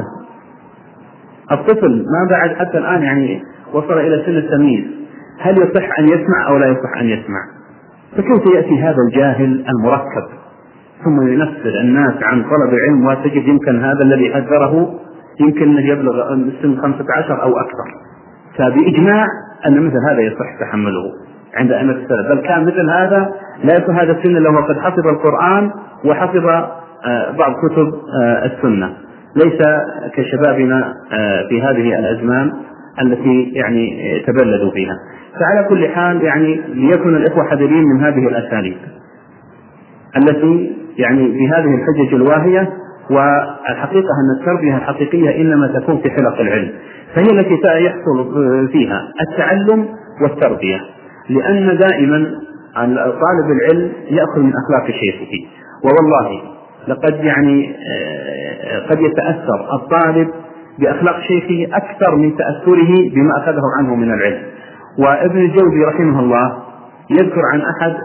الطفل ما بعد حتى الآن يعني وصل إلى سن التمييز، هل يصح أن يسمع أو لا يصح أن يسمع؟ فكيف يأتي هذا الجاهل المركب ثم ينفر الناس عن طلب العلم، وتجد يمكن هذا الذي حذره يمكن أن يبلغ سن 15 أو أكثر. فبإجماع أن مثل هذا يصح تحمله عند أئمة السلف، بل كان مثل هذا لا يكون هذا السن إلا وقد حفظ القرآن وحفظ بعض كتب السنة، ليس كشبابنا في هذه الأزمان التي يعني تبلدوا فيها. فعلى كل حال يعني ليكن الإخوة حذرين من هذه الأساليب التي يعني بهذه الحجج الواهية. والحقيقة أن التربية الحقيقية إنما تكون في حلق العلم، فهي التي يحصل فيها التعلم والتربية، لأن دائما طالب العلم يأخذ من أخلاق شيخه. ووالله لقد يعني قد يتأثر الطالب بأخلاق شيخه أكثر من تأثره بما أخذه عنه من العلم. وابن الجوزي رحمه الله يذكر عن أحد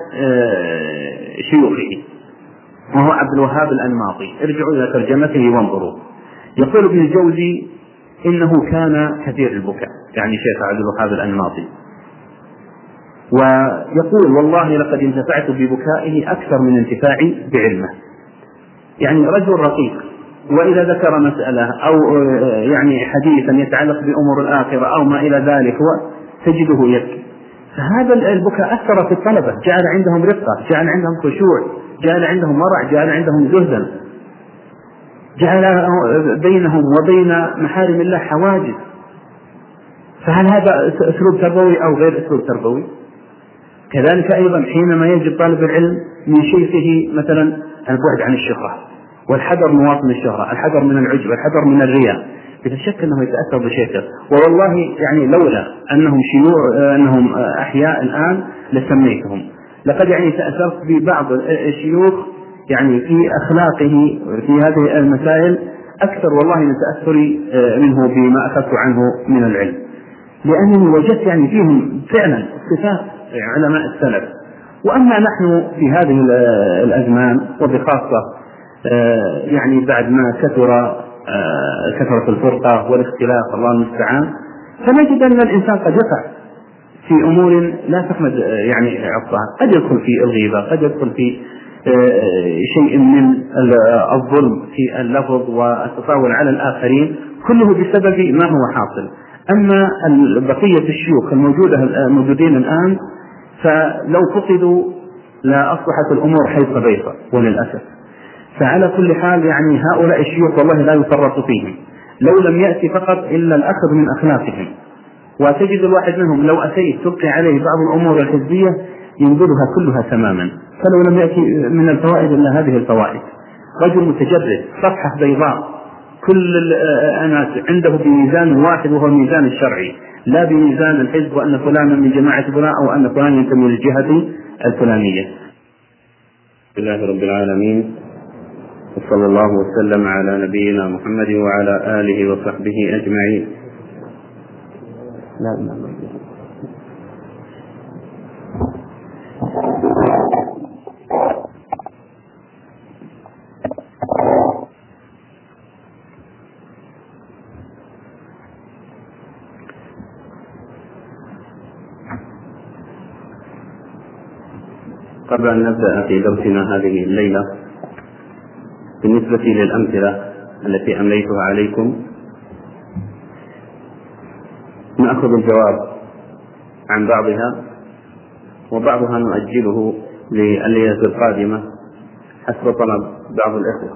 شيوخه وهو عبد الوهاب الأنماطي، ارجعوا إلى ترجمته وانظروا. يقول ابن الجوزي إنه كان كثير البكاء، يعني شيخ عبد الوهاب الأنماطي، ويقول والله لقد انتفعت ببكائه أكثر من انتفاعي بعلمه. يعني رجل رقيق، وإذا ذكر مسألة أو يعني حديثا يتعلق بأمور الآخرة أو ما إلى ذلك تجده يبكي. فهذا البكاء أثر في الطلبة، جعل عندهم رقة، جعل عندهم خشوع، جعل عندهم ورع، جعل عندهم زهدا، جعل بينهم وبين محارم الله حواجز. فهل هذا أسلوب تربوي أو غير أسلوب تربوي؟ كذلك أيضا حينما يجب طالب العلم من شيخه مثلا البعد عن الشهرة والحذر من مواطن الشهرة، الحذر من العجب، الحذر من الرياء، بلا شك أنه يتأثر بشيخه. والله يعني لولا أنهم أحياء الآن لسميتهم، لقد يعني تأثرت ببعض الشيوخ يعني في أخلاقه في هذه المسائل أكثر والله من تأثري منه بما أخذت عنه من العلم، لأنني وجدت يعني فيهم فعلا صفات علماء السلف. وأما نحن في هذه الأزمان وبخاصة يعني بعد ما كثرت الفرقة والاختلاف الله المستعان، فنجد أن الإنسان قد يقع في أمور لا تحمد يعني عقبها، قد يدخل في الغيبة، قد يدخل في شيء من الظلم في اللفظ والتطاول على الآخرين، كله بسبب ما هو حاصل. أما بقية الشيوخ الموجودين الآن فلو فقدوا لا أصبحت الأمور حيث بيضة وللأسف. فعلى كل حال يعني هؤلاء الشيوخ والله لا يفرط فيهم، لو لم يأتي فقط إلا الأخذ من أخلاقهم، وتجد الواحد منهم لو أتيت تبقي عليه بعض الأمور الحزبية ينبذها كلها تماما، فلو لم يأتي من الفوائد إلا هذه الفوائد. رجل متجرد صفحة بيضاء كل الناس عنده بميزان واحد وهو الميزان الشرعي، لا بميزان الحزب وأن فلانا من جماعة فلان أو أن فلان ينتمي للجهة الفلانية. لله رب العالمين، وصلى الله وسلم على نبينا محمد وعلى آله وصحبه أجمعين. قبل أن نبدأ في درسنا هذه الليلة، بالنسبة للأمثلة التي أمليتها عليكم نأخذ الجواب عن بعضها، وبعضها نؤجله لليلة القادمة حسب طلب بعض الإخوة.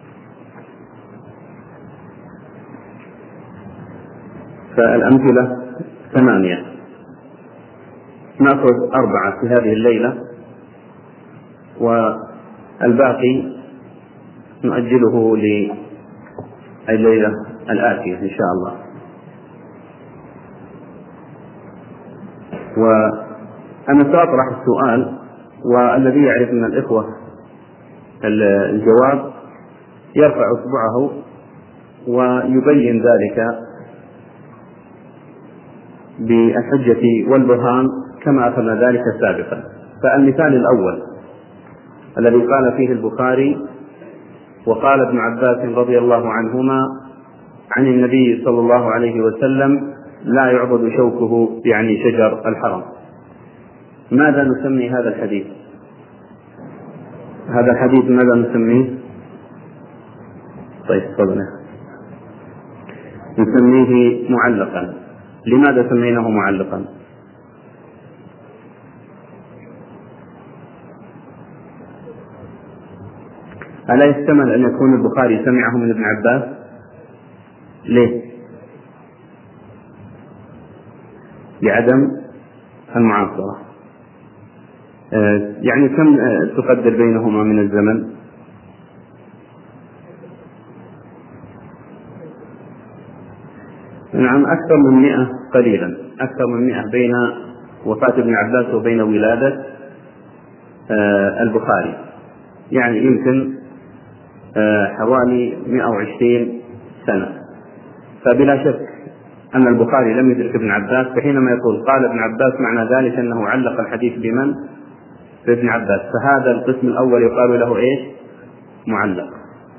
فالأمثلة 8، نأخذ 4 في هذه الليلة، والباقي نؤجله لليلة الآتية إن شاء الله. وأنا سأطرح السؤال، والذي يعرف من الإخوة الجواب يرفع إصبعه ويبين ذلك بالحجة والبرهان كما أخذنا ذلك سابقا. فالمثال الأول الذي قال فيه البخاري: وقال ابن عباس رضي الله عنهما عن النبي صلى الله عليه وسلم: لا يعبد شوكه، يعني شجر الحرم. ماذا نسمي هذا الحديث؟ هذا الحديث ماذا نسميه؟ طيب تفضل. نسميه معلقا. لماذا سميناه معلقا؟ ألا يحتمل أن يكون البخاري سمعه من ابن عباس؟ ليه؟ لعدم المعاصرة. يعني كم تقدر بينهما من الزمن؟ نعم، أكثر من 100 قليلا، أكثر من 100 بين وفاة ابن عباس وبين ولادة البخاري، يعني يمكن حوالي 120 سنة. فبلا شك أن البخاري لم يدرك ابن عباس، فحينما يقول قال ابن عباس معنى ذلك أنه علق الحديث بمن؟ بابن عباس. فهذا القسم الأول يقال له إيش؟ معلق.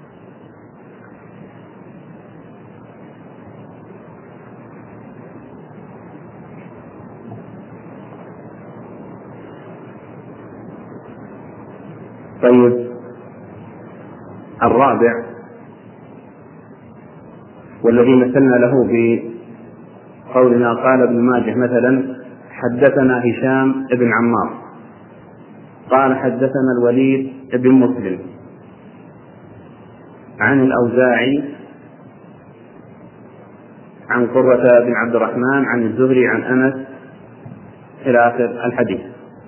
طيب، الرابع والذي مثلنا له بقولنا قال ابن ماجه مثلا: حدثنا هشام بن عمار قال حدثنا الوليد بن مسلم عن الأوزاعي عن قرة بن عبد الرحمن عن الزهري عن أنس إلى آخر الحديث.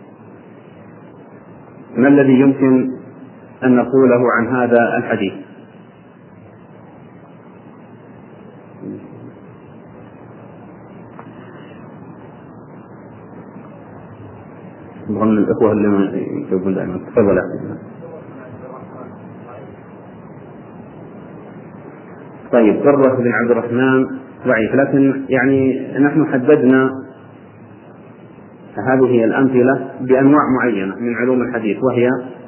ما الذي يمكن أن نقوله عن هذا الحديث؟ من الإخوة اللي ما يجاوبون دائما. تفضل. طيب، قرة بن عبد الرحمن ضعيف، لكن يعني نحن حددنا هذه الأمثلة بأنواع معينة من علوم الحديث، وهي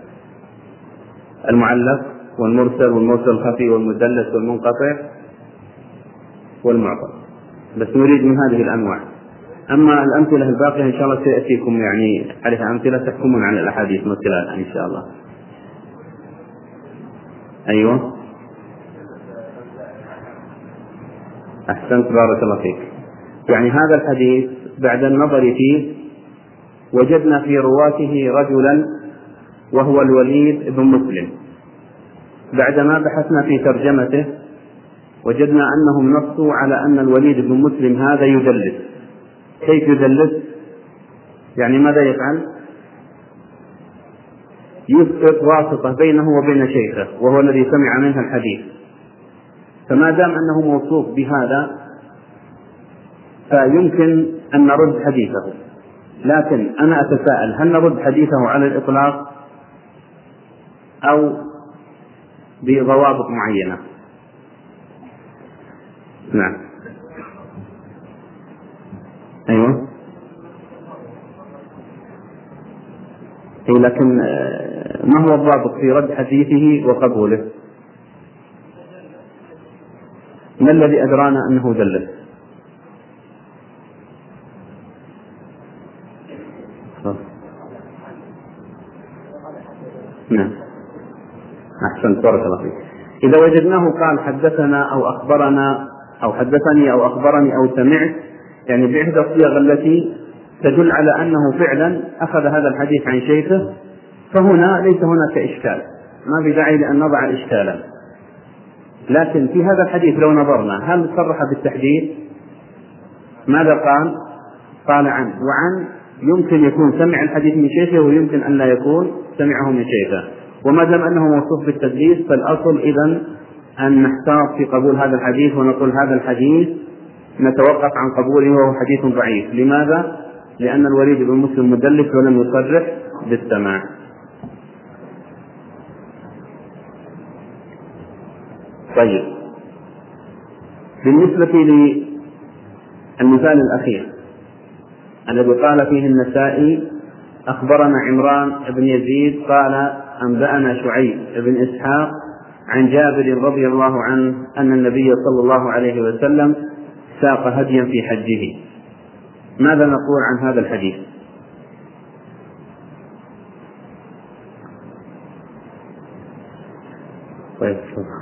المعلق والمرسل والمرسل الخفي والمدلس والمنقطع والمعضل، بس نريد من هذه الأنواع. أما الأمثلة الباقية إن شاء الله سيأتيكم يعني عليها أمثلة تحكمون عن الأحاديث من خلالها إن شاء الله. أيوة، أحسنت، بارك الله فيك. يعني هذا الحديث بعد النظر فيه وجدنا في رواته رجلا وهو الوليد بن مسلم. بعدما بحثنا في ترجمته وجدنا أنهم نصوا على أن الوليد بن مسلم هذا يدلس. كيف يدلس؟ يعني ماذا يفعل؟ يسقط واسطة بينه وبين شيخه وهو الذي سمع منه الحديث. فما دام أنه موصوف بهذا فيمكن أن نرد حديثه، لكن أنا أتساءل هل نرد حديثه على الإطلاق أو بضوابط معينة؟ نعم. أيوة. لكن ما هو الضابط في رد حديثه وقبوله؟ ما الذي أدرانا أنه دلس؟ نعم، أحسنت، بارك الله فيك. إذا وجدناه قال حدثنا أو أخبرنا أو حدثني أو أخبرني أو سمعت، يعني بإحدى الصيغ التي تدل على أنه فعلا أخذ هذا الحديث عن شيخه، فهنا ليس هناك إشكال، ما في داعي لأن نضع إشكالا. لكن في هذا الحديث لو نظرنا هل صرح بالتحديث؟ ماذا قال؟ قال عن، وعن يمكن يكون سمع الحديث من شيخه ويمكن أن لا يكون سمعه من شيخه، وما دام أنه موصوف بالتدليس فالأصل إذن أن نحتاط في قبول هذا الحديث ونقول هذا الحديث نتوقف عن قبوله وهو حديث ضعيف. لماذا؟ لأن الوليد بن مسلم مدلس ولم يصرح بالسماع. طيب، بالنسبة للمثال الأخير الذي قال فيه النسائي أخبرنا عمران بن يزيد قال أنبأنا شعيب بن إسحاق عن جابر رضي الله عنه أن النبي صلى الله عليه وسلم ساق هديا في حجه. ماذا نقول عن هذا الحديث؟ طيب،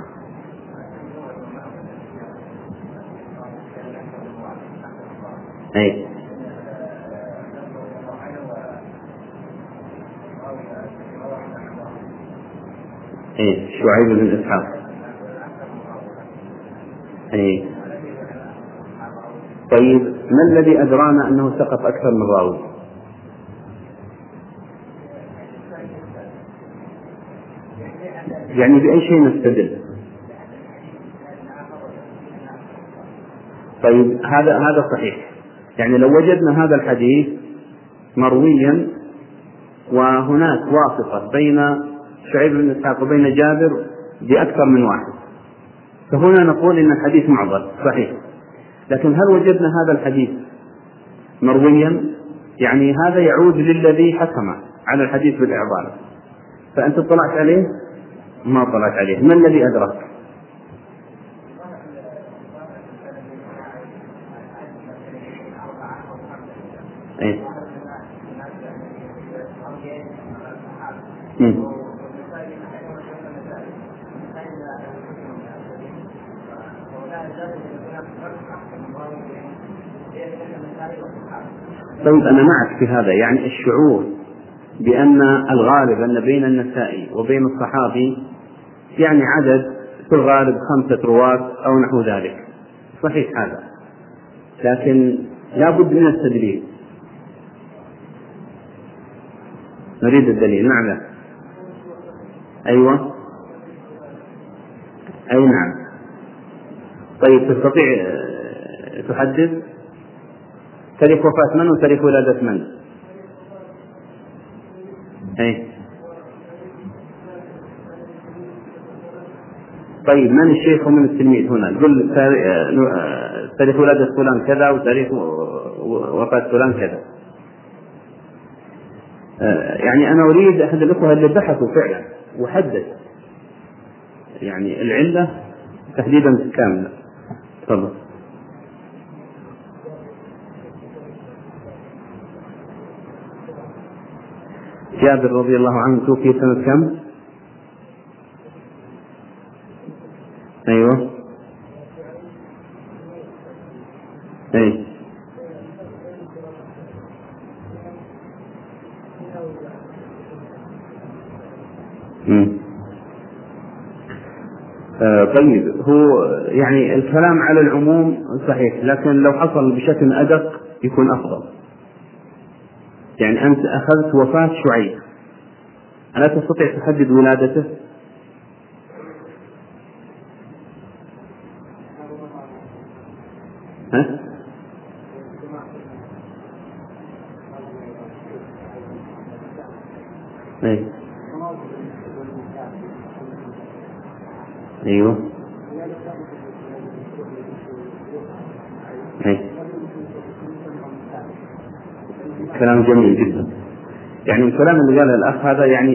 شعيب بن إسحاق. طيب، ما الذي أدرانا أنه سقط أكثر من راوي؟ يعني بأي شيء نستدل؟ طيب، هذا صحيح. يعني لو وجدنا هذا الحديث مرويا وهناك واسطة بين شعيب بن إسحاق وبين جابر بأكثر من واحد، فهنا نقول إن الحديث معضل صحيح. لكن هل وجدنا هذا الحديث مرويا؟ يعني هذا يعود للذي حكم على الحديث بالإعضال. فأنت اطلعت عليه؟ ما اطلعت عليه. ما الذي أدرك؟ طيب، أنا معك في هذا. يعني الشعور بأن الغالب أن بين النسائي وبين الصحابي يعني عدد في الغالب 5 رواة أو نحو ذلك، صحيح هذا، لكن لا بد من التدليل. نريد الدليل. نعم. أيوة. أي نعم. طيب، تستطيع تحدد تاريخ وفاة من وتاريخ ولادة من؟ أي. طيب من الشيخ ومن التلميذ هنا؟ تقول تاريخ ولادة فلان كذا وتاريخ وفاة فلان كذا. يعني أنا أريد أحد الأخوة اللي بحثوا فعلا وحدد يعني العلة تحديدا كاملة. تفضل. جابر رضي الله عنه توفي سنة كم؟ أيوة. أي. طيب هو يعني الكلام على العموم صحيح، لكن لو حصل بشكل أدق يكون أفضل. يعني أنت أخذت وفاة شعيب، ألا تستطيع تحدد ولادته؟ ها؟ أي. أيوه. أي. كلام جميل جدا. يعني الكلام اللي قاله الأخ هذا يعني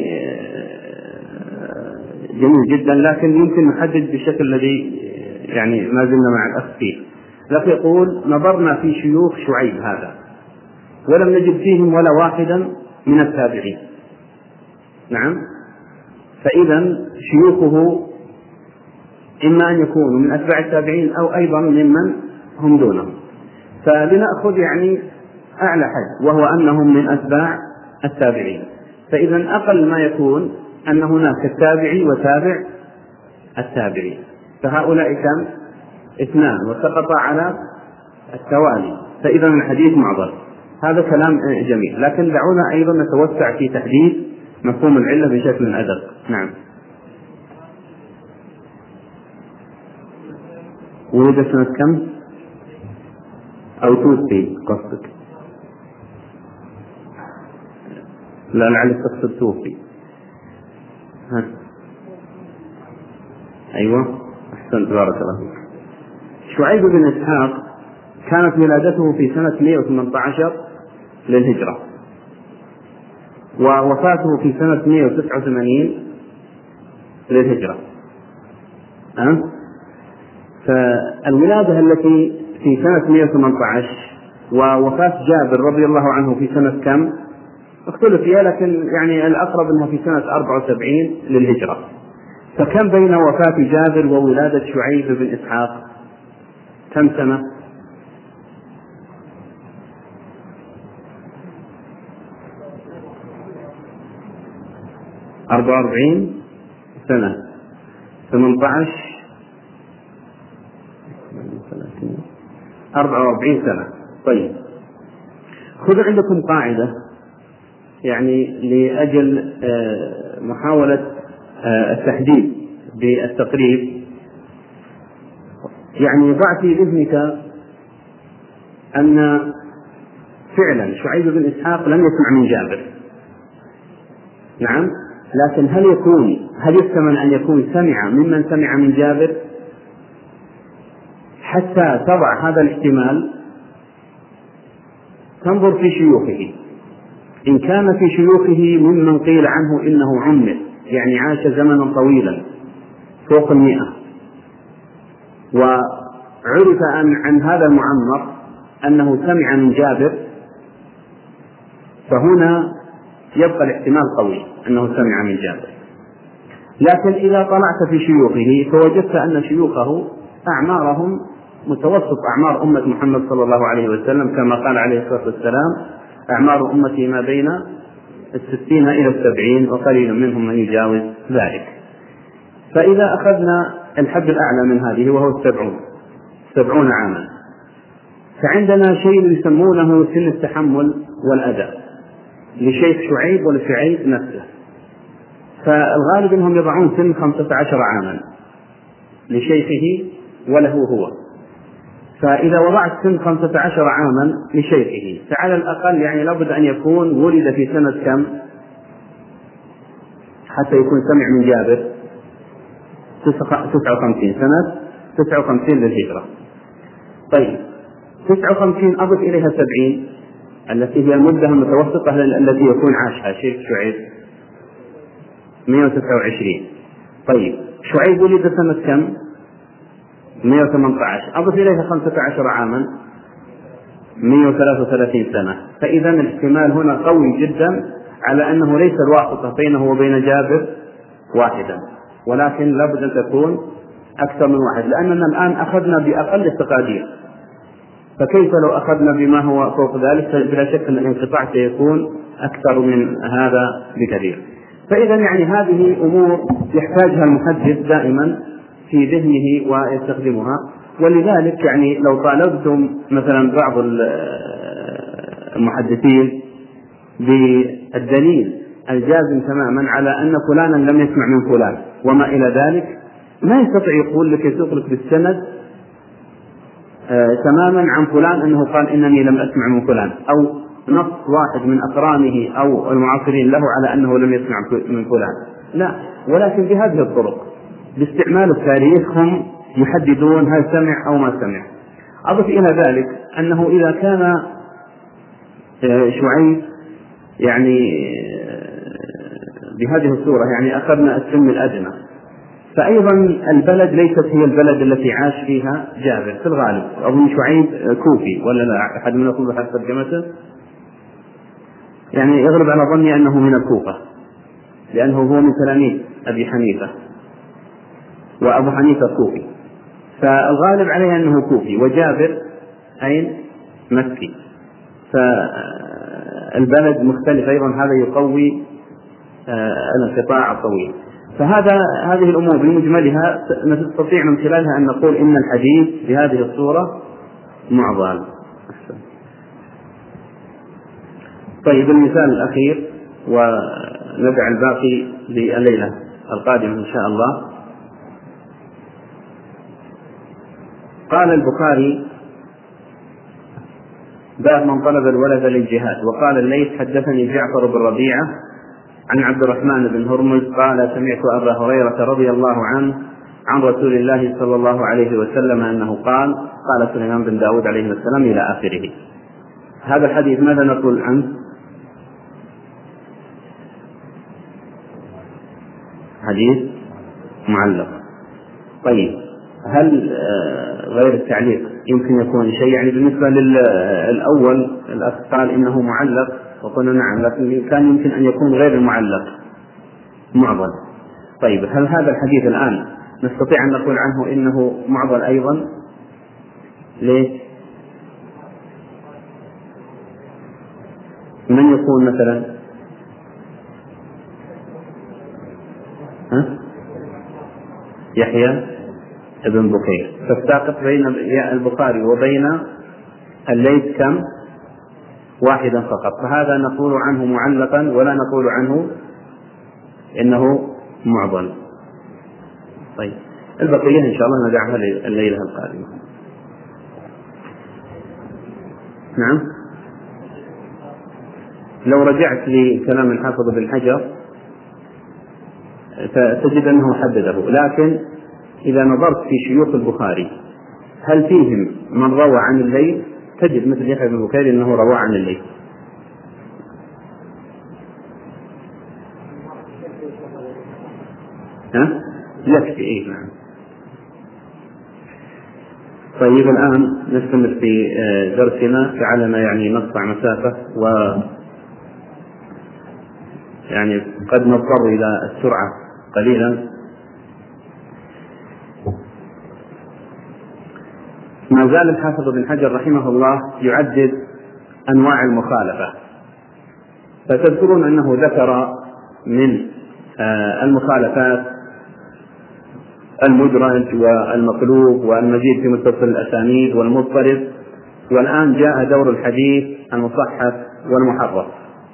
جميل جدا، لكن يمكن نحدد بالشكل الذي يعني ما زلنا مع الأخ فيه. لكن يقول نظرنا في شيوخ شعيب هذا ولم نجد فيهم ولا واحدا من التابعين. نعم. فإذا شيوخه إما أن يكونوا من أتباع التابعين أو أيضا ممن هم دونهم، فلنأخذ يعني أعلى حد وهو أنهم من أتباع التابعين. فإذا أقل ما يكون أن هناك التابعي وتابع التابعي، فهؤلاء كم؟ 2 وسقط على التوالي، فإذا الحديث معضل. هذا كلام جميل، لكن دعونا أيضا نتوسع في تحديد مفهوم العلة بشكل أدق. نعم. ولد سنة كم؟ أو توفي قصدك؟ لا لعل تقصد توفي. ها. أيوة أحسنت بارك الله فيك. شعيب بن إسحاق كانت ولادته في سنة 118 للهجرة، ووفاته في سنة 189 للهجرة. فالولادة التي في سنة 118 ووفاة جابر رضي الله عنه في سنة كم؟ اختلف فيها، لكن يعني الأقرب أنها في سنة 74 للهجرة. فكم بين وفاة جابر وولادة شعيب بن إسحاق؟ كم سنة؟ 44 سنة. 18 44 سنة. طيب خذوا عندكم قاعدة يعني لأجل محاولة التحديد بالتقريب. يعني ضع في ذهنك أن فعلا شعيب بن إسحاق لم يسمع من جابر. نعم، لكن هل يحتمل أن يكون سمع ممن سمع من جابر؟ حتى تضع هذا الاحتمال تنظر في شيوخه. إن كان في شيوخه ممن قيل عنه إنه عمر، يعني عاش زمنا طويلا فوق 100، وعرف عن هذا المعمر أنه سمع من جابر، فهنا يبقى الاحتمال قوي أنه سمع من جابر. لكن إذا طلعت في شيوخه فوجدت أن شيوخه أعمارهم متوسط أعمار أمة محمد صلى الله عليه وسلم، كما قال عليه الصلاة والسلام: أعمار أمتي ما بين 60 إلى 70 وقليل منهم من يجاوز ذلك. فإذا أخذنا الحد الأعلى من هذه وهو 70 عاما، فعندنا شيء يسمونه سن التحمل والأداء لشيخ شعيب ولشعيب نفسه. فالغالب أنهم يضعون سن 15 عاما لشيخه وله هو. فإذا وضعت سن 15 عاما لشيخه فعلى الأقل يعني لابد أن يكون ولد في سنة كم؟ حتى يكون سمع من جابر 59 سنة، 59 للهجرة. طيب 59 أضف إليها 70 التي هي المدة المتوسطة التي يكون عاشها شيخ شعيب 129. طيب شعيب ولد سنة كم؟ 118، أضف إليها 15 عاما 133 سنة. فإذا الاحتمال هنا قوي جدا على أنه ليس الواسطة بينه وبين جابر واحدا، ولكن لابد أن تكون أكثر من واحد، لأننا الآن أخذنا بأقل التقادير، فكيف لو أخذنا بما هو فوق ذلك؟ بلا شك أن الانقطاع سيكون أكثر من هذا بكثير. فإذا يعني هذه أمور يحتاجها المحدث دائما في ذهنه ويستخدمها. ولذلك يعني لو طالبتم مثلا بعض المحدثين بالدليل الجازم تماما على أن فلانا لم يسمع من فلان وما إلى ذلك، ما يستطيع يقول لك يسوق بالسند تماما عن فلان أنه قال إنني لم أسمع من فلان، أو نص واحد من أقرانه أو المعاصرين له على أنه لم يسمع من فلان، لا، ولكن بهذه الطرق باستعمال التاريخ هم يحددون هل سمع أو ما سمع. أضف إلى ذلك أنه إذا كان شعيب يعني بهذه الصورة يعني أخذنا السن الأدنى، فأيضا البلد ليست هي البلد التي عاش فيها جابر في الغالب. أظن شعيب كوفي ولا لا؟ أحد من يقول بحسب ترجمته يعني يغلب على ظني أنه من الكوفة، لأنه هو من تلاميذ أبي حنيفة، وأبو حنيفة كوفي، فالغالب عليه أنه كوفي، وجابر أين؟ مكي، فالبلد مختلف أيضا، هذا يقوي الانقطاع الطويل. هذه الأمور بمجملها نستطيع من خلالها أن نقول إن الحديث بهذه الصورة معضل. طيب المثال الأخير وندع الباقي لليلة القادمة إن شاء الله. قال البخاري: باب من طلب الولد للجهاد. وقال الليث: حدثني جعفر بن ربيعة عن عبد الرحمن بن هرمز قال: سمعت أبا هريرة رضي الله عنه عن رسول الله صلى الله عليه وسلم أنه قال: قال سليمان بن داود عليه السلام إلى آخره. هذا الحديث ماذا نقول عنه؟ حديث معلق. طيب هل غير التعليق يمكن يكون شيء؟ يعني بالنسبة للأول الأخ قال إنه معلق وقلنا نعم، لكن كان يمكن أن يكون غير المعلق معضل. طيب هل هذا الحديث الآن نستطيع أن نقول عنه إنه معضل أيضا؟ ليه؟ من يكون مثلا؟ يحيى ابن بكير. فالساقط بين البخاري وبين الليث كم؟ واحدا فقط، فهذا نقول عنه معلقا ولا نقول عنه إنه معضل. طيب البقية إن شاء الله ندعها الليلة القادمة. نعم، لو رجعت لكلام الحافظ بن حجر فتجد أنه حدده، لكن إذا نظرت في شيوخ البخاري هل فيهم من روى عن الليث تجد مثل يحيى بن بكير أنه روى عن الليث. يكفي. إيه نعم. طيب الآن نستمر في درسنا، جعلنا يعني نقطع مسافة يعني قد نضطر إلى السرعة قليلا. ما زال الحافظ بن حجر رحمه الله يعدد أنواع المخالفة، فتذكرون أنه ذكر من المخالفات المدرج والمقلوب والمزيد في متصل الأسانيد والمضطرب، والآن جاء دور الحديث المصحف والمحرف.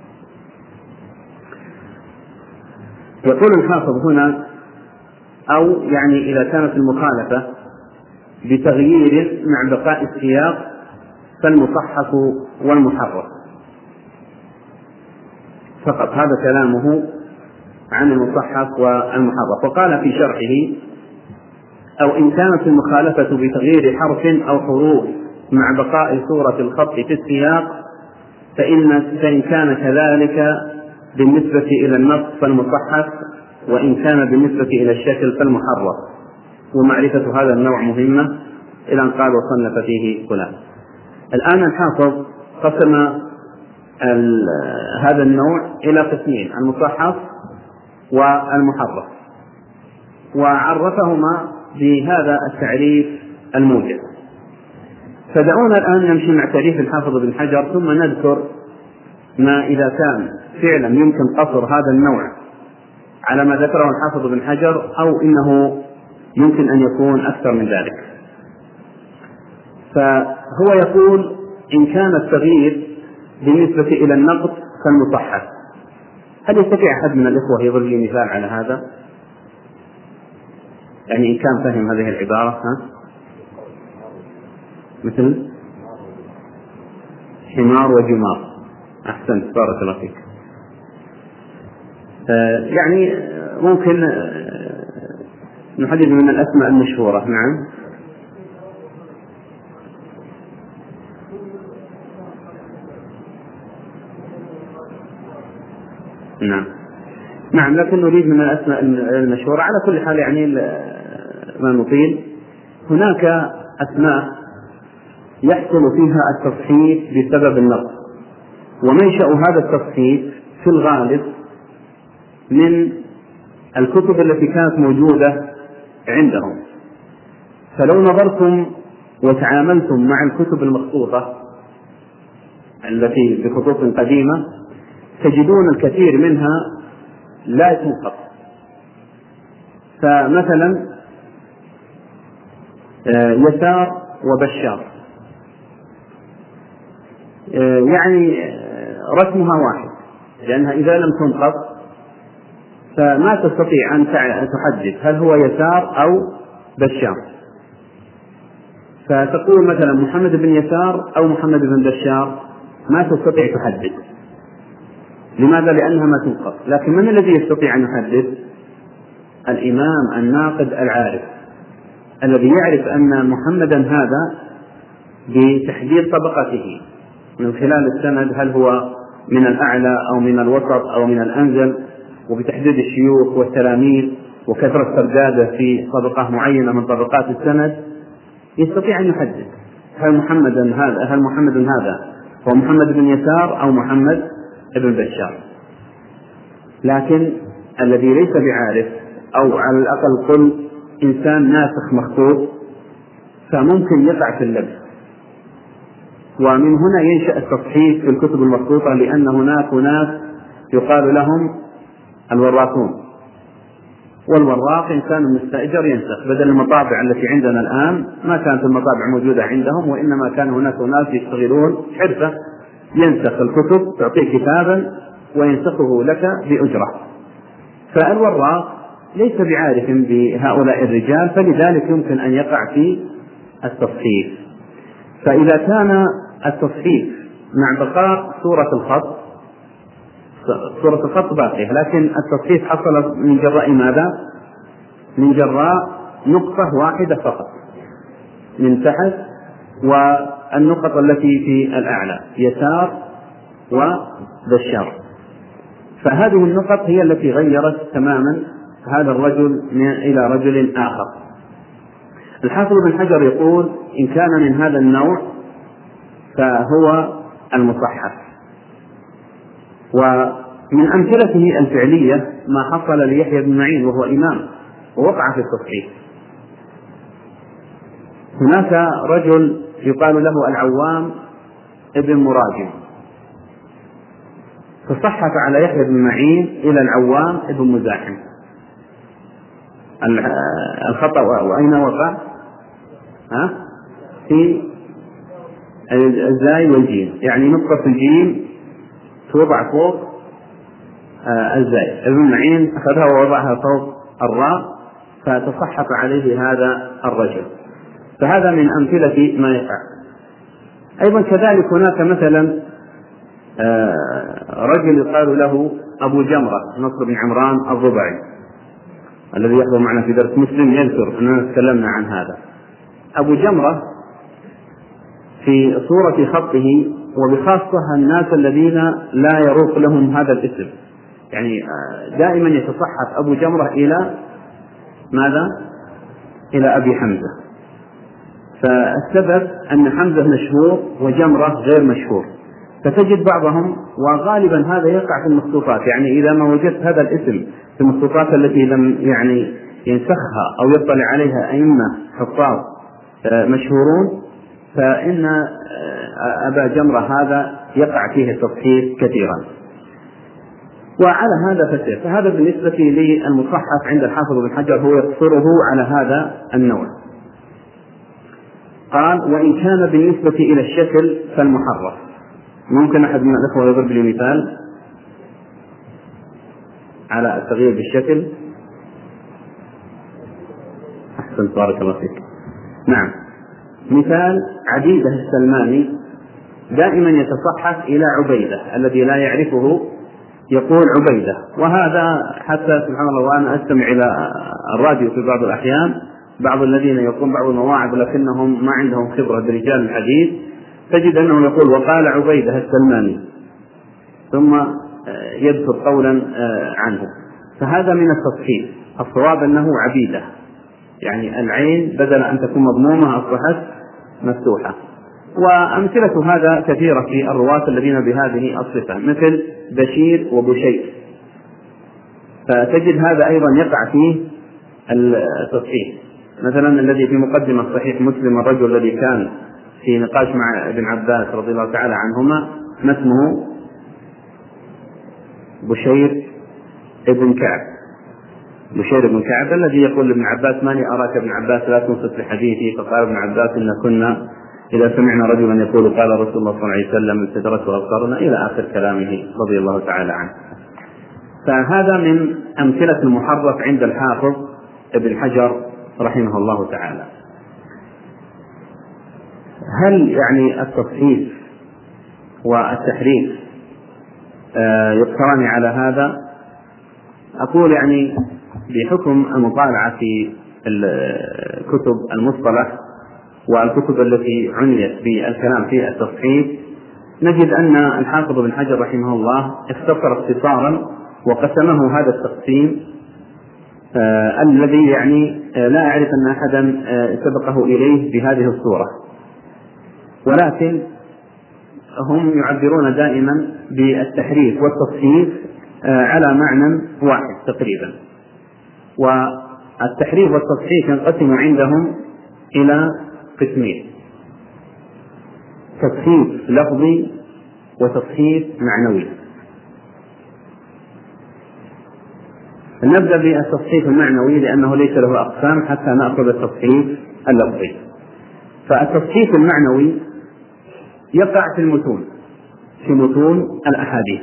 يقول الحافظ هنا: أو يعني إذا كانت المخالفة بتغيير مع بقاء السياق فالمصحف والمحرف فقط. هذا كلامه عن المصحف والمحرف. وقال في شرحه: أو إن كانت المخالفة بتغيير حرف أو حروف مع بقاء صورة الخط في السياق فإن كان كذلك بالنسبة إلى النص فالمصحف، وإن كان بالنسبة إلى الشكل فالمحرف. ومعرفة هذا النوع مهمة، إلى أن قال وصنف فيه فلان. الآن الحافظ قسم هذا النوع إلى قسمين: المصحف والمحرف، وعرفهما بهذا التعريف الموجز. فدعونا الآن نمشي مع تعريف الحافظ بن حجر، ثم نذكر ما إذا كان فعلا يمكن قصر هذا النوع على ما ذكره الحافظ بن حجر، أو إنه يمكن أن يكون أكثر من ذلك. فهو يقول: إن كان التغيير بالنسبة إلى النقص فالمصحف. هل يستطيع أحد من الإخوة يضرب لي مثال على هذا؟ يعني إن كان فهم هذه العبارة، مثل حمار وجمار. أحسنت، بارك الله فيك. يعني ممكن نحدد من الأسماء المشهورة. نعم. نعم، لكن نريد من الأسماء المشهورة. على كل حال يعني ما نطيل، هناك أسماء يحصل فيها التصحيف بسبب النقص، ومنشأ هذا التصحيف في الغالب من الكتب التي كانت موجودة عندهم. فلو نظرتم وتعاملتم مع الكتب المخطوطة التي بخطوط قديمة تجدون الكثير منها لا تنقص. فمثلا يسار وبشار، يعني رسمها واحد، لأنها إذا لم تنقص فما تستطيع أن تحدد هل هو يسار أو بشار. فتقول مثلا محمد بن يسار أو محمد بن بشار، ما تستطيع تحدد. لماذا؟ لأنها ما تنقص. لكن من الذي يستطيع أن يحدد؟ الإمام الناقد العارف، الذي يعرف أن محمدا هذا بتحديد طبقته من خلال السند، هل هو من الأعلى أو من الوسط أو من الأنزل، وبتحديد الشيوخ والتلاميذ وكثرة سرداده في طبقة معينة من طبقات السند، يستطيع أن يحدد هل محمد هذا هو محمد بن يسار أو محمد بن بشار. لكن الذي ليس بعارف، أو على الأقل قل إنسان ناسخ مخطوط، فممكن يقع في اللبس. ومن هنا ينشأ التصحيف في الكتب المخطوطة، لأن هناك ناس يقال لهم الوراقون، والوراق إنسان مستأجر ينسخ، بدل المطابع التي عندنا الآن ما كانت المطابع موجودة عندهم، وإنما كان هناك ناس يشتغلون حرفة ينسخ الكتب، تعطيه كتابا وينسخه لك بأجرة. فالوراق ليس بعارف بهؤلاء الرجال، فلذلك يمكن أن يقع في التصحيف. فإذا كان التصحيف مع بقاء صورة الخط باقية، لكن التصحيف حصل من جراء ماذا؟ من جراء نقطة واحدة فقط من تحت، والنقط التي في الأعلى يسار وبشار. فهذه النقط هي التي غيرت تماما هذا الرجل إلى رجل آخر. الحافظ بن حجر يقول: إن كان من هذا النوع فهو المصحف. ومن أمثلته الفعلية ما حصل ليحيى بن معين وهو إمام ووقع في التصحيف. هناك رجل يقال له العوام ابن مراجم، فصحف على يحيى بن معين إلى العوام ابن مزاحم. الخطأ وأين وقع؟ في الزاي والجيم، يعني نقطة الجيم توضع فوق الزاي. ابن معين أخذها ووضعها فوق الراء، فتصحف عليه هذا الرجل. فهذا من أمثلة ما يقع. أيضا كذلك هناك مثلا رجل يقال له أبو جمرة نصر بن عمران الربعي الذي يحضر معنا في درس مسلم يذكر أننا تكلمنا عن هذا. أبو جمرة في صورة خطه، وبخاصة الناس الذين لا يروق لهم هذا الاسم، يعني دائما يتصحف أبو جمرة إلى ماذا؟ إلى أبي حمزة. فالسبب أن حمزة مشهور وجمرة غير مشهور، فتجد بعضهم، وغالبا هذا يقع في المخطوطات، يعني إذا ما وجدت هذا الاسم في المخطوطات التي لم يعني ينسخها أو يطلع عليها أئمة حفاظ مشهورون، فإن أبا جمرة هذا يقع فيه التصحيف كثيرا. وعلى هذا فسر، فهذا بالنسبة للمصحف عند الحافظ بن حجر هو يقصره على هذا النوع. قال: وإن كان بالنسبة إلى الشكل فالمحرف. ممكن أحد من الأخوة يضرب لي مثال على التغيير بالشكل؟ أحسن، بارك الله فيك. نعم، مثال عبيدة السلماني دائما يتصحف إلى عبيدة، الذي لا يعرفه يقول عبيدة. وهذا حتى سبحان الله، وأنا أستمع إلى الراديو في بعض الأحيان بعض الذين يقوم بعض المواعظ لكنهم ما عندهم خبرة برجال الحديث، تجد أنه يقول: وقال عبيدة السلماني، ثم يذكر قولا عنه. فهذا من التصحيف. الصواب أنه عبيدة، يعني العين بدل أن تكون مضمومة أصبحت مفتوحة. وأمثلة هذا كثيرة في الرواة الذين بهذه الصفة، مثل بشير وبشير، فتجد هذا أيضا يقع فيه التصحيح. مثلا الذي في مقدمة صحيح مسلم، الرجل الذي كان في نقاش مع ابن عباس رضي الله تعالى عنهما، ما اسمه؟ بشير ابن كعب. بشير بن كعب الذي يقول لابن عباس: ماني أراك ابن عباس لا تنصت لحديثي. فقال ابن عباس: إن كنا إذا سمعنا رجلا يقول قال رسول الله صلى الله عليه وسلم استدرت أبصارنا، إلى آخر كلامه رضي الله تعالى عنه. فهذا من أمثلة المحرف عند الحافظ ابن حجر رحمه الله تعالى. هل يعني التصحيف والتحريف يقتصران على هذا؟ أقول يعني بحكم المطالعة في الكتب المصطلح والكتب التي عنيت بالكلام في التصحيف، نجد أن الحافظ بن حجر رحمه الله اختصر اختصارا وقسمه هذا التقسيم الذي يعني لا أعرف أن أحدا سبقه إليه بهذه الصورة، ولكن هم يعبرون دائما بالتحريف والتصحيف على معنى واحد تقريبا. والتحريف والتصحيف ينقسم عندهم إلى قسمين: تصحيف لفظي وتصحيف معنوي. نبدأ بالتصحيف المعنوي لأنه ليس له أقسام حتى نأخذ التصحيف اللفظي. فالتصحيف المعنوي يقع في المتون، في متون الأحاديث،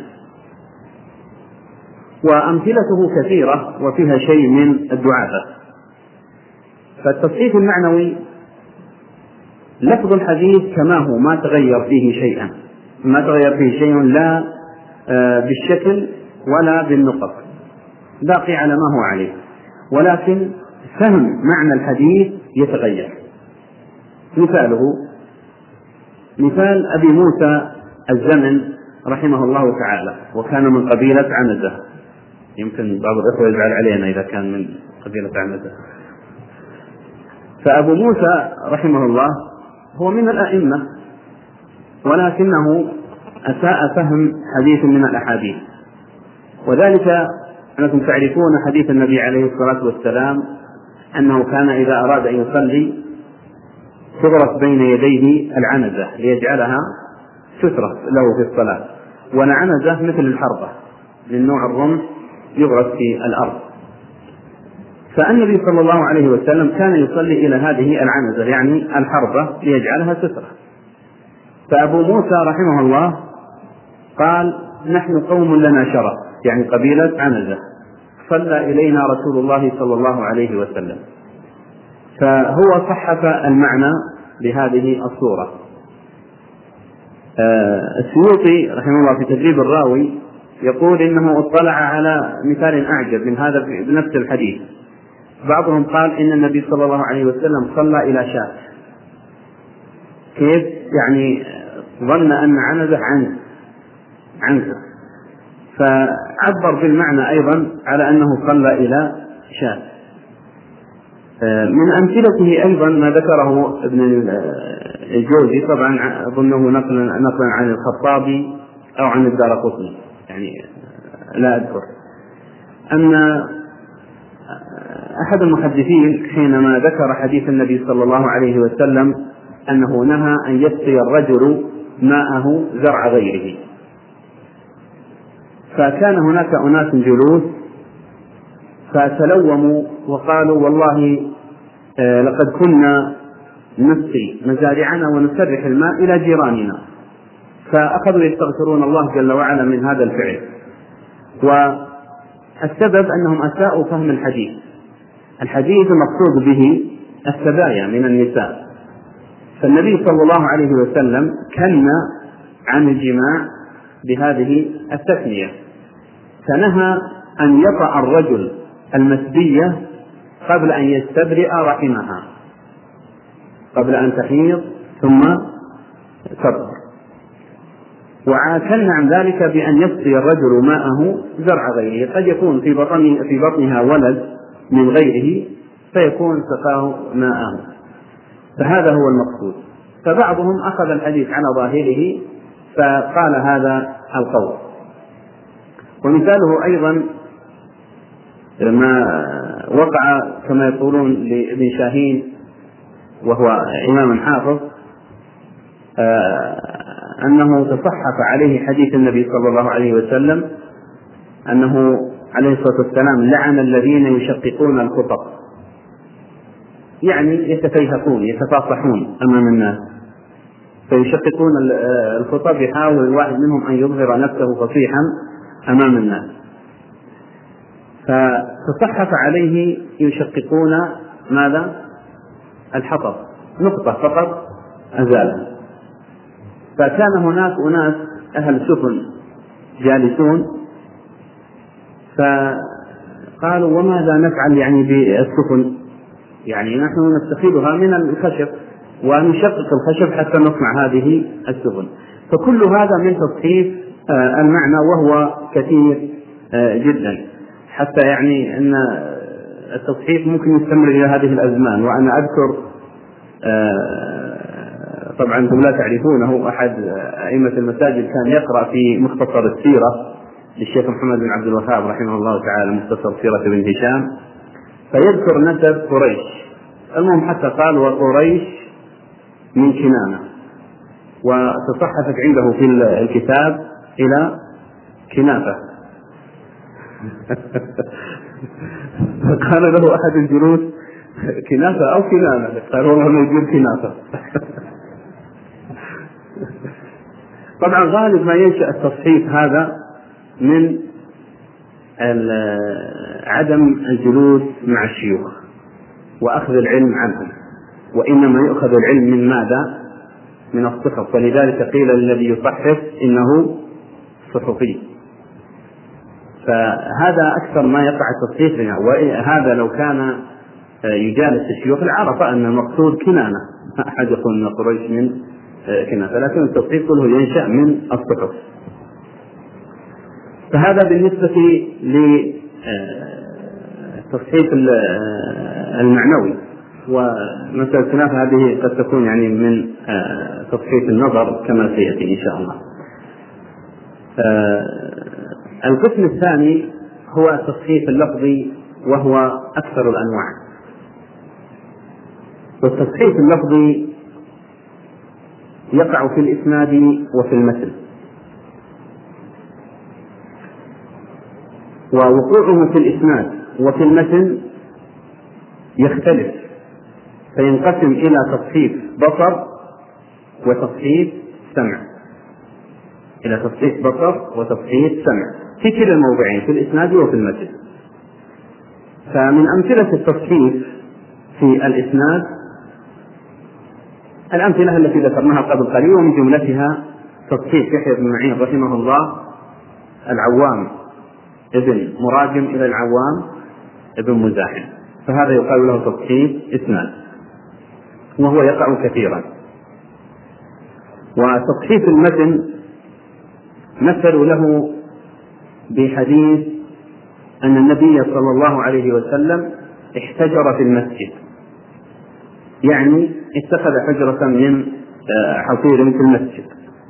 وأمثلته كثيرة وفيها شيء من الدعابة. فالتصحيف المعنوي لفظ الحديث كما هو، ما تغير فيه شيئا، ما تغير فيه شيء لا بالشكل ولا بالنقط، باقي على ما هو عليه، ولكن فهم معنى الحديث يتغير. مثاله مثال أبي موسى الزمن رحمه الله تعالى، وكان من قبيلة عنزة. يمكن بعض الأخوة يزعل علينا إذا كان من قبيلة عنزة. فأبو موسى رحمه الله هو من الأئمة، ولكنه أساء فهم حديث من الأحاديث، وذلك أنكم تعرفون حديث النبي عليه الصلاة والسلام أنه كان إذا أراد أن يصلي تغرس بين يديه العنزة ليجعلها سترة له في الصلاة، والعنزة مثل الحربة من نوع الرمح يغرس في الأرض. فالنبي صلى الله عليه وسلم كان يصلي إلى هذه العنزة يعني الحربة ليجعلها سترة. فأبو موسى رحمه الله قال: نحن قوم لنا شرف، يعني قبيلة عنزة، صلى إلينا رسول الله صلى الله عليه وسلم. فهو صحف المعنى بهذه الصورة. السيوطي رحمه الله في تدريب الراوي يقول إنه اطلع على مثال أعجب من هذا بنفس الحديث. بعضهم قال إن النبي صلى الله عليه وسلم صلى إلى شاة. كيف؟ يعني ظن أن عنزة عنزة، فعبر بالمعنى أيضا على أنه صلى إلى شاة. من أمثلته أيضا ما ذكره ابن الجوزي، طبعا أظنه نقلا عن الخطابي أو عن الدارقطني، يعني لا أذكر، أن أحد المحدثين حينما ذكر حديث النبي صلى الله عليه وسلم أنه نهى أن يسقي الرجل ماءه زرع غيره، فكان هناك أناس جلوس فتلوموا وقالوا والله لقد كنا نسقي مزارعنا ونسرح الماء إلى جيراننا، فأخذوا يستغفرون الله جل وعلا من هذا الفعل. والسبب أنهم أساءوا فهم الحديث المقصود به السبايا من النساء، فالنبي صلى الله عليه وسلم كنى عن الجماع بهذه التثنية، فنهى أن يطأ الرجل المسبية قبل أن يستبرئ رحمها، قبل أن تحيض ثم تطهر، وكنى عن ذلك بأن يسقي الرجل ماءه زرع غيره، قد يكون في بطنها ولد من غيره فيكون سقاه ماءه، فهذا هو المقصود. فبعضهم أخذ الحديث على ظاهره فقال هذا القول. ومثاله أيضا ما وقع كما يقولون لابن شاهين وهو إمام حافظ أنه تصحف عليه حديث النبي صلى الله عليه وسلم أنه عليه الصلاة والسلام لعن الذين يشققون الخطب، يعني يتفيهقون يتفاصحون أمام الناس، فيشققون الخطب، يحاول الواحد منهم أن يظهر نفسه فصيحا أمام الناس، فتصحف عليه يشققون ماذا؟ الحطب، نقطة فقط أزالها. فكان هناك أناس أهل سفن جالسون فقالوا وماذا نفعل يعني بالسفن؟ يعني نحن نستخدمها من الخشب ونشقق الخشب حتى نصنع هذه السفن. فكل هذا من تصحيف المعنى، وهو كثير جدا، حتى يعني أن التصحيف ممكن يستمر إلى هذه الأزمان. وأنا أذكر طبعا أنتم لا تعرفونه، أحد أئمة المساجد كان يقرأ في مختصر السيرة للشيخ محمد بن عبد الوهاب رحمه الله تعالى، مختصر سيرة ابن هشام، فيذكر نسب قريش. المهم حتى قال وقريش من كنانة، وتصحفت عنده في الكتاب إلى كنافة. فقال له أحد الجلوس كنافة أو كنانة؟ قال والله ما يجيب كنافة. طبعا غالب ما ينشأ التصحيف هذا من عدم الجلوس مع الشيوخ وأخذ العلم عنهم، وإنما يؤخذ العلم من ماذا؟ من الصحف، ولذلك قيل الذي يصحف إنه صحفي. فهذا أكثر ما يقع التصحيف هنا. وهذا لو كان يجالس الشيوخ لعرف أن المقصود كنانة، أحد يقول أن قريش من كنانة، لكن التصحيف كله ينشأ من الصحف. فهذا بالنسبة للتصحيف المعنوي. ومسألة الخلاف هذه قد تكون يعني من تصحيف النظر كما سيأتي إن شاء الله. القسم الثاني هو التصحيف اللفظي، وهو أكثر الأنواع. والتصحيف اللفظي يقع في الإسناد وفي المتن، ووقوعه في الإسناد وفي المتن يختلف، فينقسم إلى تصحيف بصر وتصحيف سمع، إلى تصحيف بصر وتصحيف سمع في كلا الموضعين، في الإسناد وفي المتن. فمن أمثلة التصحيف في الإسناد الأمثلة التي ذكرناها قبل قليل، ومن جملتها تصحيح يحيى بن معين رحمه الله العوام ابن مراجم إلى العوام ابن مزاحم، فهذا يقال له تصحيف إسناد، وهو يقع كثيرا. وتصحيف المتن مثلوا له بحديث أن النبي صلى الله عليه وسلم احتجر في المسجد، يعني اتخذ حجرة من حصير في المسجد،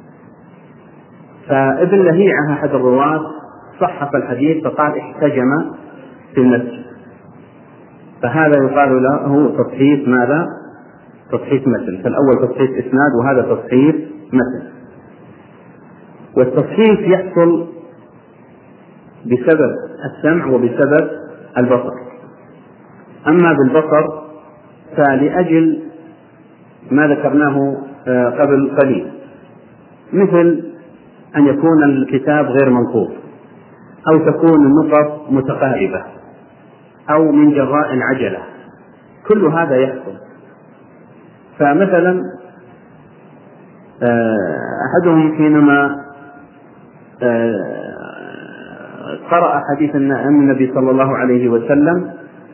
فابن لهيعة أحد الرواة صحف الحديث فقال احتجم في المسجد، فهذا يقال له تصحيف ماذا؟ تصحيف متن. فالأول تصحيف إسناد وهذا تصحيف متن. والتصحيف يحصل بسبب السمع وبسبب البصر. أما بالبصر فلأجل ما ذكرناه قبل قليل، مثل أن يكون الكتاب غير منقوط، أو تكون النقط متقاربة، أو من جراء العجلة، كل هذا يحصل. فمثلا أحدهم حينما قرأ حديث النبي صلى الله عليه وسلم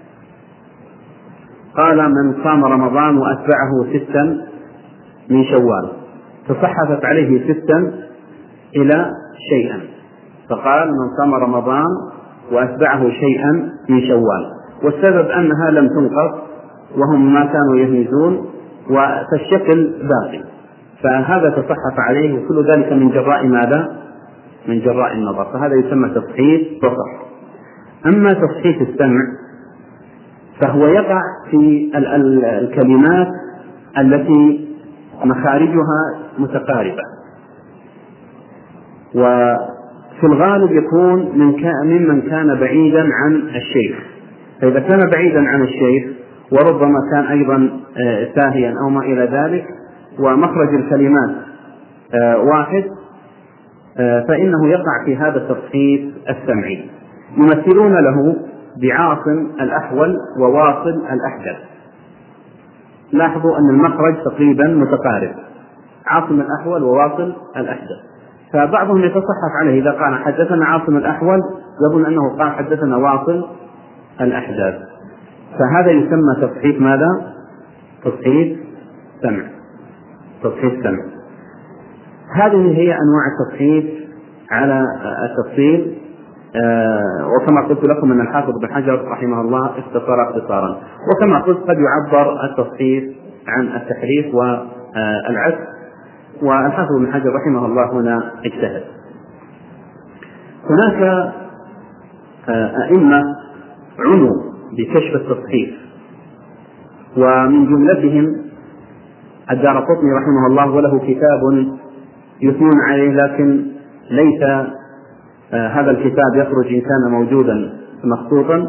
قال من صام رمضان وأتبعه 6 من شوال، فصحفت عليه 6 إلى شيئا، فقال من صام رمضان وأتبعه شيئا من شوال، والسبب أنها لم تنقص وهم ما كانوا يهمزون فالشكل باقي، فهذا تصحف عليه، وكل ذلك من جراء ماذا؟ من جراء النظر، فهذا يسمى تصحيف بصر. أما تصحيف السمع فهو يقع في الكلمات التي مخارجها متقاربة، وفي الغالب يكون ممن كان بعيدا عن الشيخ، فإذا كان بعيدا عن الشيخ وربما كان أيضا ساهيا أو ما إلى ذلك ومخرج الكلمات واحد، فإنه يقع في هذا التصحيف السمعي. يمثلون له بعاصم الأحول وواصل الأحدث. لاحظوا أن المخرج تقريبا متقارب، عاصم الأحول وواصل الأحدث، فبعضهم يتصحف عليه إذا قال حدثنا عاصم الأحول يظن أنه قال حدثنا واصل الأحداث، فهذا يسمى تصحيف ماذا؟ تصحيف سمع. تصحيف سمع. هذه هي أنواع التصحيف على التفصيل، وكما قلت لكم أن الحافظ بن حجر رحمه الله اختصارا، وكما قلت قد يعبر التصحيف عن التحريف والعكس، والحافظ بن حجر رحمه الله هنا اجتهد. هناك أئمة عنوا بكشف التصحيف، ومن جملتهم الدارقطني رحمه الله، وله كتاب يثنون عليه، لكن ليس هذا الكتاب يخرج إن كان موجودا مخطوطا.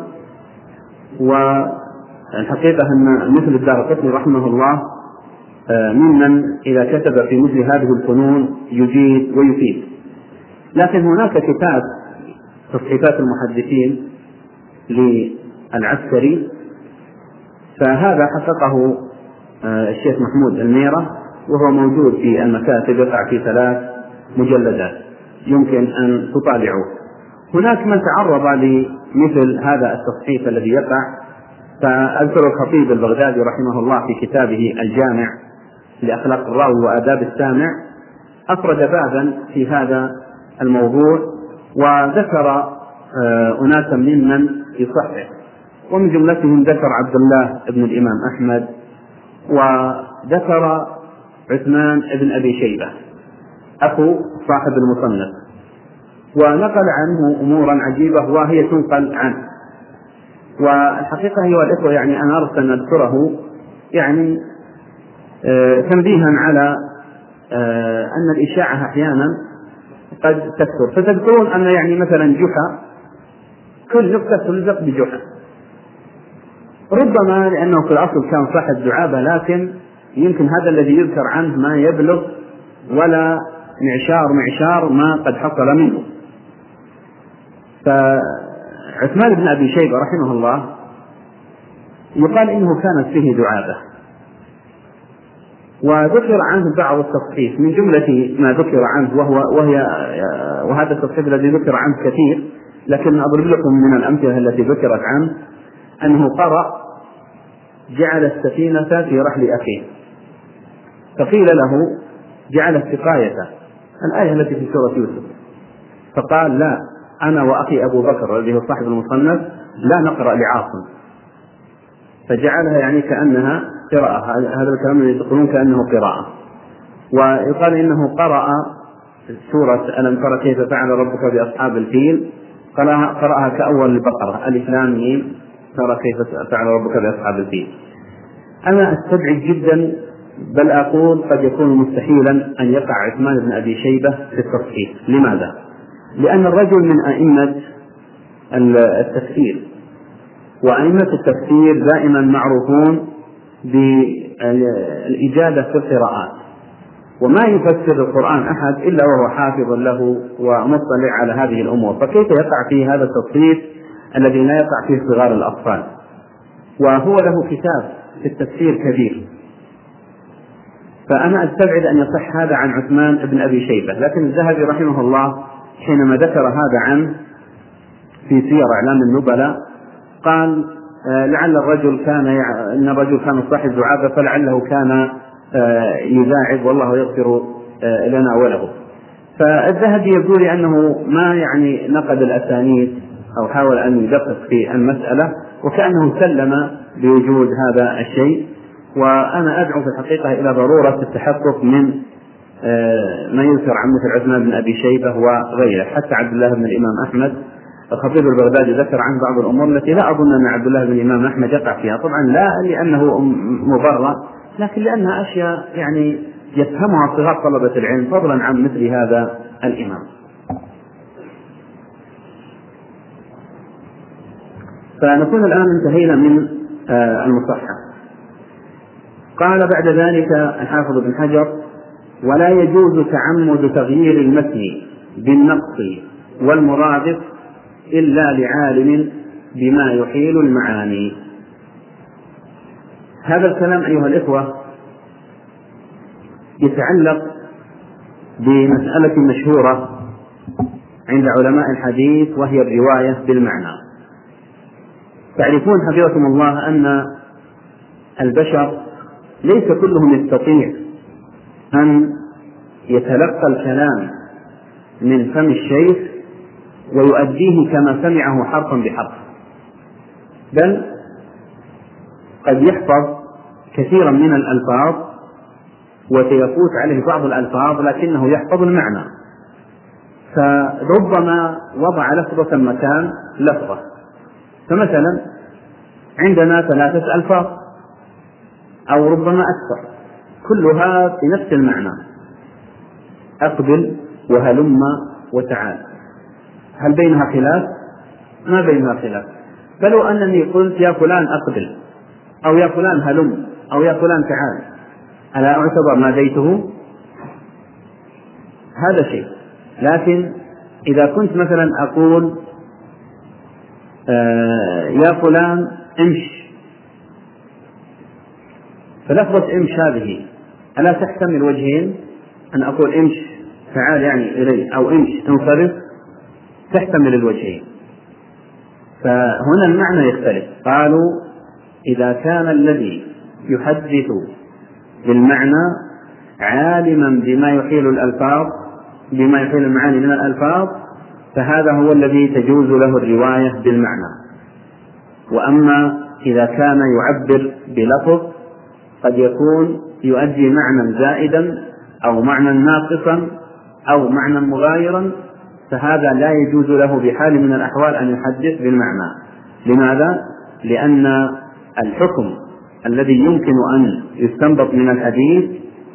والحقيقة أن مثل الدارقطني رحمه الله ممن إذا كتب في مثل هذه الفنون يجيد ويفيد. لكن هناك كتاب تصحيفات المحدثين للعسكري، فهذا حققه الشيخ محمود الميرة، وهو موجود في المكاتب، يقع في 3 مجلدات يمكن أن تطالعوه. هناك من تعرض لمثل هذا التصحيف الذي يقع، فأذكر الخطيب البغدادي رحمه الله في كتابه الجامع لأخلاق الراوي وآداب السامع أفرد بابا في هذا الموضوع، وذكر أناسا ممن يصحح، ومن جملتهم ذكر عبد الله بن الإمام أحمد، وذكر عثمان بن أبي شيبة أخو صاحب المصنف، ونقل عنه أمورا عجيبة وهي تنقل عنه. والحقيقة أيها الإخوة يعني أنا أردت أن أذكره يعني تنبيها على أن الإشاعة أحيانا قد تكثر، فتذكرون أن يعني مثلا جحا كل نقطة تلزق بجحا، ربما لأنه في الأصل كان صاحب دعابة، لكن يمكن هذا الذي يذكر عنه ما يبلغ ولا معشار ما قد حصل منه. فعثمان بن أبي شيبة رحمه الله يقال إنه كانت فيه دعابة، وذكر عنه بعض التصحيف، من جملة ما ذكر عنه وهذا التصحيف الذي ذكر عنه كثير، لكن أضرب لكم من الأمثلة التي ذكرت عنه أنه قرأ: جعل السفينة في رحل أخيه، فقيل له: جعل السقاية، الآية التي في سورة يوسف، فقال: لا، أنا وأخي أبو بكر الذي هو صاحب المصنف لا نقرأ لعاصم، فجعلها يعني كأنها قراءة. هذا الكلام الذي يقولون كأنه قراءة. ويقال إنه قرأ سورة ألم تر كيف فعل ربك بأصحاب الفيل، قرأها كأول البقرة: ألف لام ميم ترى كيف فعل ربك بأصحاب الفيل. أنا أستبعد جدا، بل أقول قد يكون مستحيلا أن يقع عثمان بن أبي شيبة في التصحيح. لماذا؟ لأن الرجل من أئمة التفسير، وأئمة التفسير دائما معروفون بالإجادة في القراءات، وما يفسر القرآن أحد إلا وهو حافظ له ومطلع على هذه الأمور، فكيف يقع في هذا التصحيح الذي لا يقع فيه صغار الأطفال؟ وهو له كتاب في التفسير كبير، فأنا أستبعد أن يصح هذا عن عثمان بن أبي شيبة. لكن الذهبي رحمه الله حينما ذكر هذا عنه في سير أعلام النبلاء قال: لعل الرجل إن الرجل كان صاحب دعابة فلعله كان يداعب والله يغفر لنا وله. فالذهبي يقول أنه ما يعني نقد الأسانيد أو حاول أن يدقق في المسألة، وكأنه سلم بوجود هذا الشيء. وأنا أدعو في الحقيقة إلى ضرورة التحقق من ما يذكر عن مثل عثمان بن أبي شيبة وغيره. حتى عبد الله بن الإمام أحمد الخطيب البغدادي ذكر عنه بعض الأمور التي لا أظن أن عبد الله بن الإمام أحمد يقع فيها، طبعا لا لأنه مبرر، لكن لأنها أشياء يعني يفهمها صغار طلبة العلم، فضلا عن مثل هذا الإمام. فنكون الآن انتهينا من المصحح. قال بعد ذلك الحافظ بن حجر: ولا يجوز تعمد تغيير المتن بالنقص والمرادف إلا لعالم بما يحيل المعاني. هذا الكلام أيها الإخوة يتعلق بمسألة مشهورة عند علماء الحديث، وهي الرواية بالمعنى. تعرفون حفظكم الله أن البشر ليس كلهم يستطيع أن يتلقى الكلام من فم الشيخ ويؤديه كما سمعه حرفا بحرف، بل قد يحفظ كثيرا من الألفاظ وسيفوت عليه بعض الألفاظ لكنه يحفظ المعنى، فربما وضع لفظة مكان لفظة. فمثلا عندنا 3 ألفاظ أو ربما أكثر، كلها في نفس المعنى: أقبل وهلم وتعال. هل بينها خلاف؟ ما بينها خلاف. فلو أنني قلت يا فلان أقبل، أو يا فلان هلم، أو يا فلان تعال، ألا أعتبر ناديته؟ هذا شيء. لكن إذا كنت مثلا أقول يا فلان امش، فلفظة امش هذه ألا تحتمل وجهين؟ أن أقول امش تعال يعني إلي، أو امش انصرف، تحتمل الوجهين. فهنا المعنى يختلف. قالوا: إذا كان الذي يحدث بالمعنى عالما بما يحيل الألفاظ، بما يحيل المعاني من الألفاظ، فهذا هو الذي تجوز له الرواية بالمعنى. وأما إذا كان يعبر بلفظ قد يكون يؤدي معنى زائدا أو معنى ناقصا أو معنى مغايرا، فهذا لا يجوز له بحال من الأحوال أن يحدث بالمعنى. لماذا؟ لأن الحكم الذي يمكن أن يستنبط من الحديث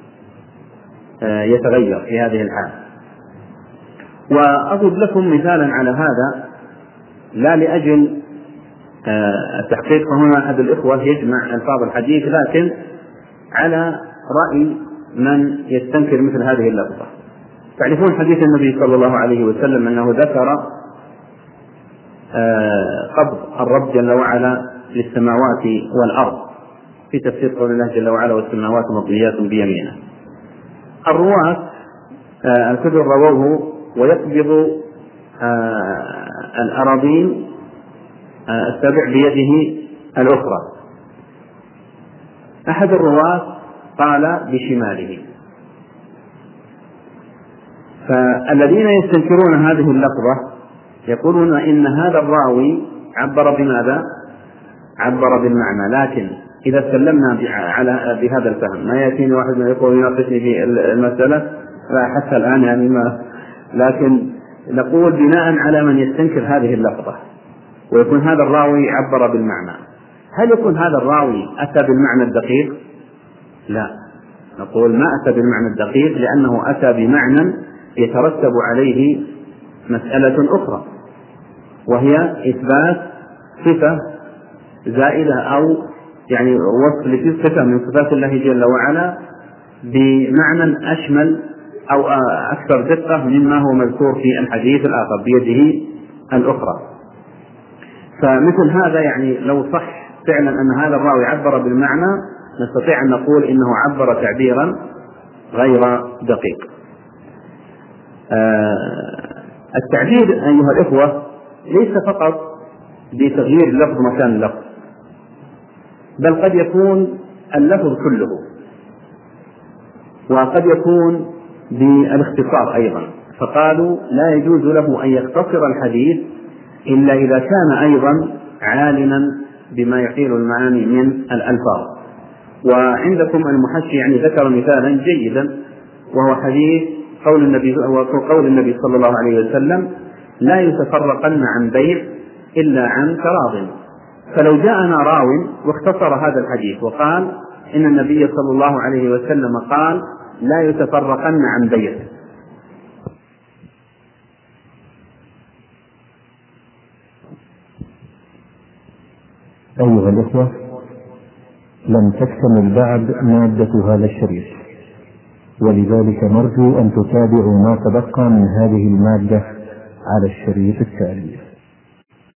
يتغير في هذه الحال. وأضرب لكم مثالا على هذا لا لأجل التحقيق، فهنا أحد الإخوة يجمع ألفاظ الحديث، لكن على رأي من يستنكر مثل هذه اللفظة. تعرفون حديث النبي صلى الله عليه وسلم أنه ذكر قبض الرب جل وعلا للسماوات والأرض في تفسير قول الله جل وعلا: والسماوات مطويات بيمينه. الرواة الكتب رووه ويقبض الأراضين السبع بيده الأخرى. أحد الرواة قال بشماله. فالذين يستنكرون هذه اللفظة يقولون إن هذا الراوي عبر بماذا؟ عبر بالمعنى. لكن إذا سلمنا بهذا الفهم، ما يأتيني واحد من يقول يناقشني في المسألة لا حتى الآن يعني لكن نقول بناء على من يستنكر هذه اللفظة ويكون هذا الراوي عبر بالمعنى، هل يكون هذا الراوي أتى بالمعنى الدقيق؟ لا، نقول ما أتى بالمعنى الدقيق، لأنه أتى بمعنى يترتب عليه مسألة أخرى، وهي إثبات صفة زائدة أو يعني وصف لصفة من صفات الله جل وعلا بمعنى أشمل أو أكثر دقة مما هو مذكور في الحديث الآخر بيده الأخرى. فمثل هذا يعني لو صح فعلا أن هذا الراوي عبر بالمعنى نستطيع أن نقول إنه عبر تعبيرا غير دقيق. التعبير أيها الإخوة ليس فقط بتغيير اللفظ مكان اللفظ، بل قد يكون اللفظ كله، وقد يكون بالاختصار أيضا. فقالوا لا يجوز له أن يختصر الحديث إلا إذا كان أيضا عالما بما يحيل المعاني من الألفاظ. وعندكم المحشي يعني ذكر مثالا جيدا، وهو حديث قول النبي صلى الله عليه وسلم: لا يتفرقن عن بيع إلا عن تراض. فلو جاءنا راو واختصر هذا الحديث وقال إن النبي صلى الله عليه وسلم قال: لا يتفرقن عن بيع، أيها الإخوة، لم تكتمل بعد مادة هذا الشريط، ولذلك نرجو أن تتابعوا ما تبقى من هذه المادة على الشريط التالي.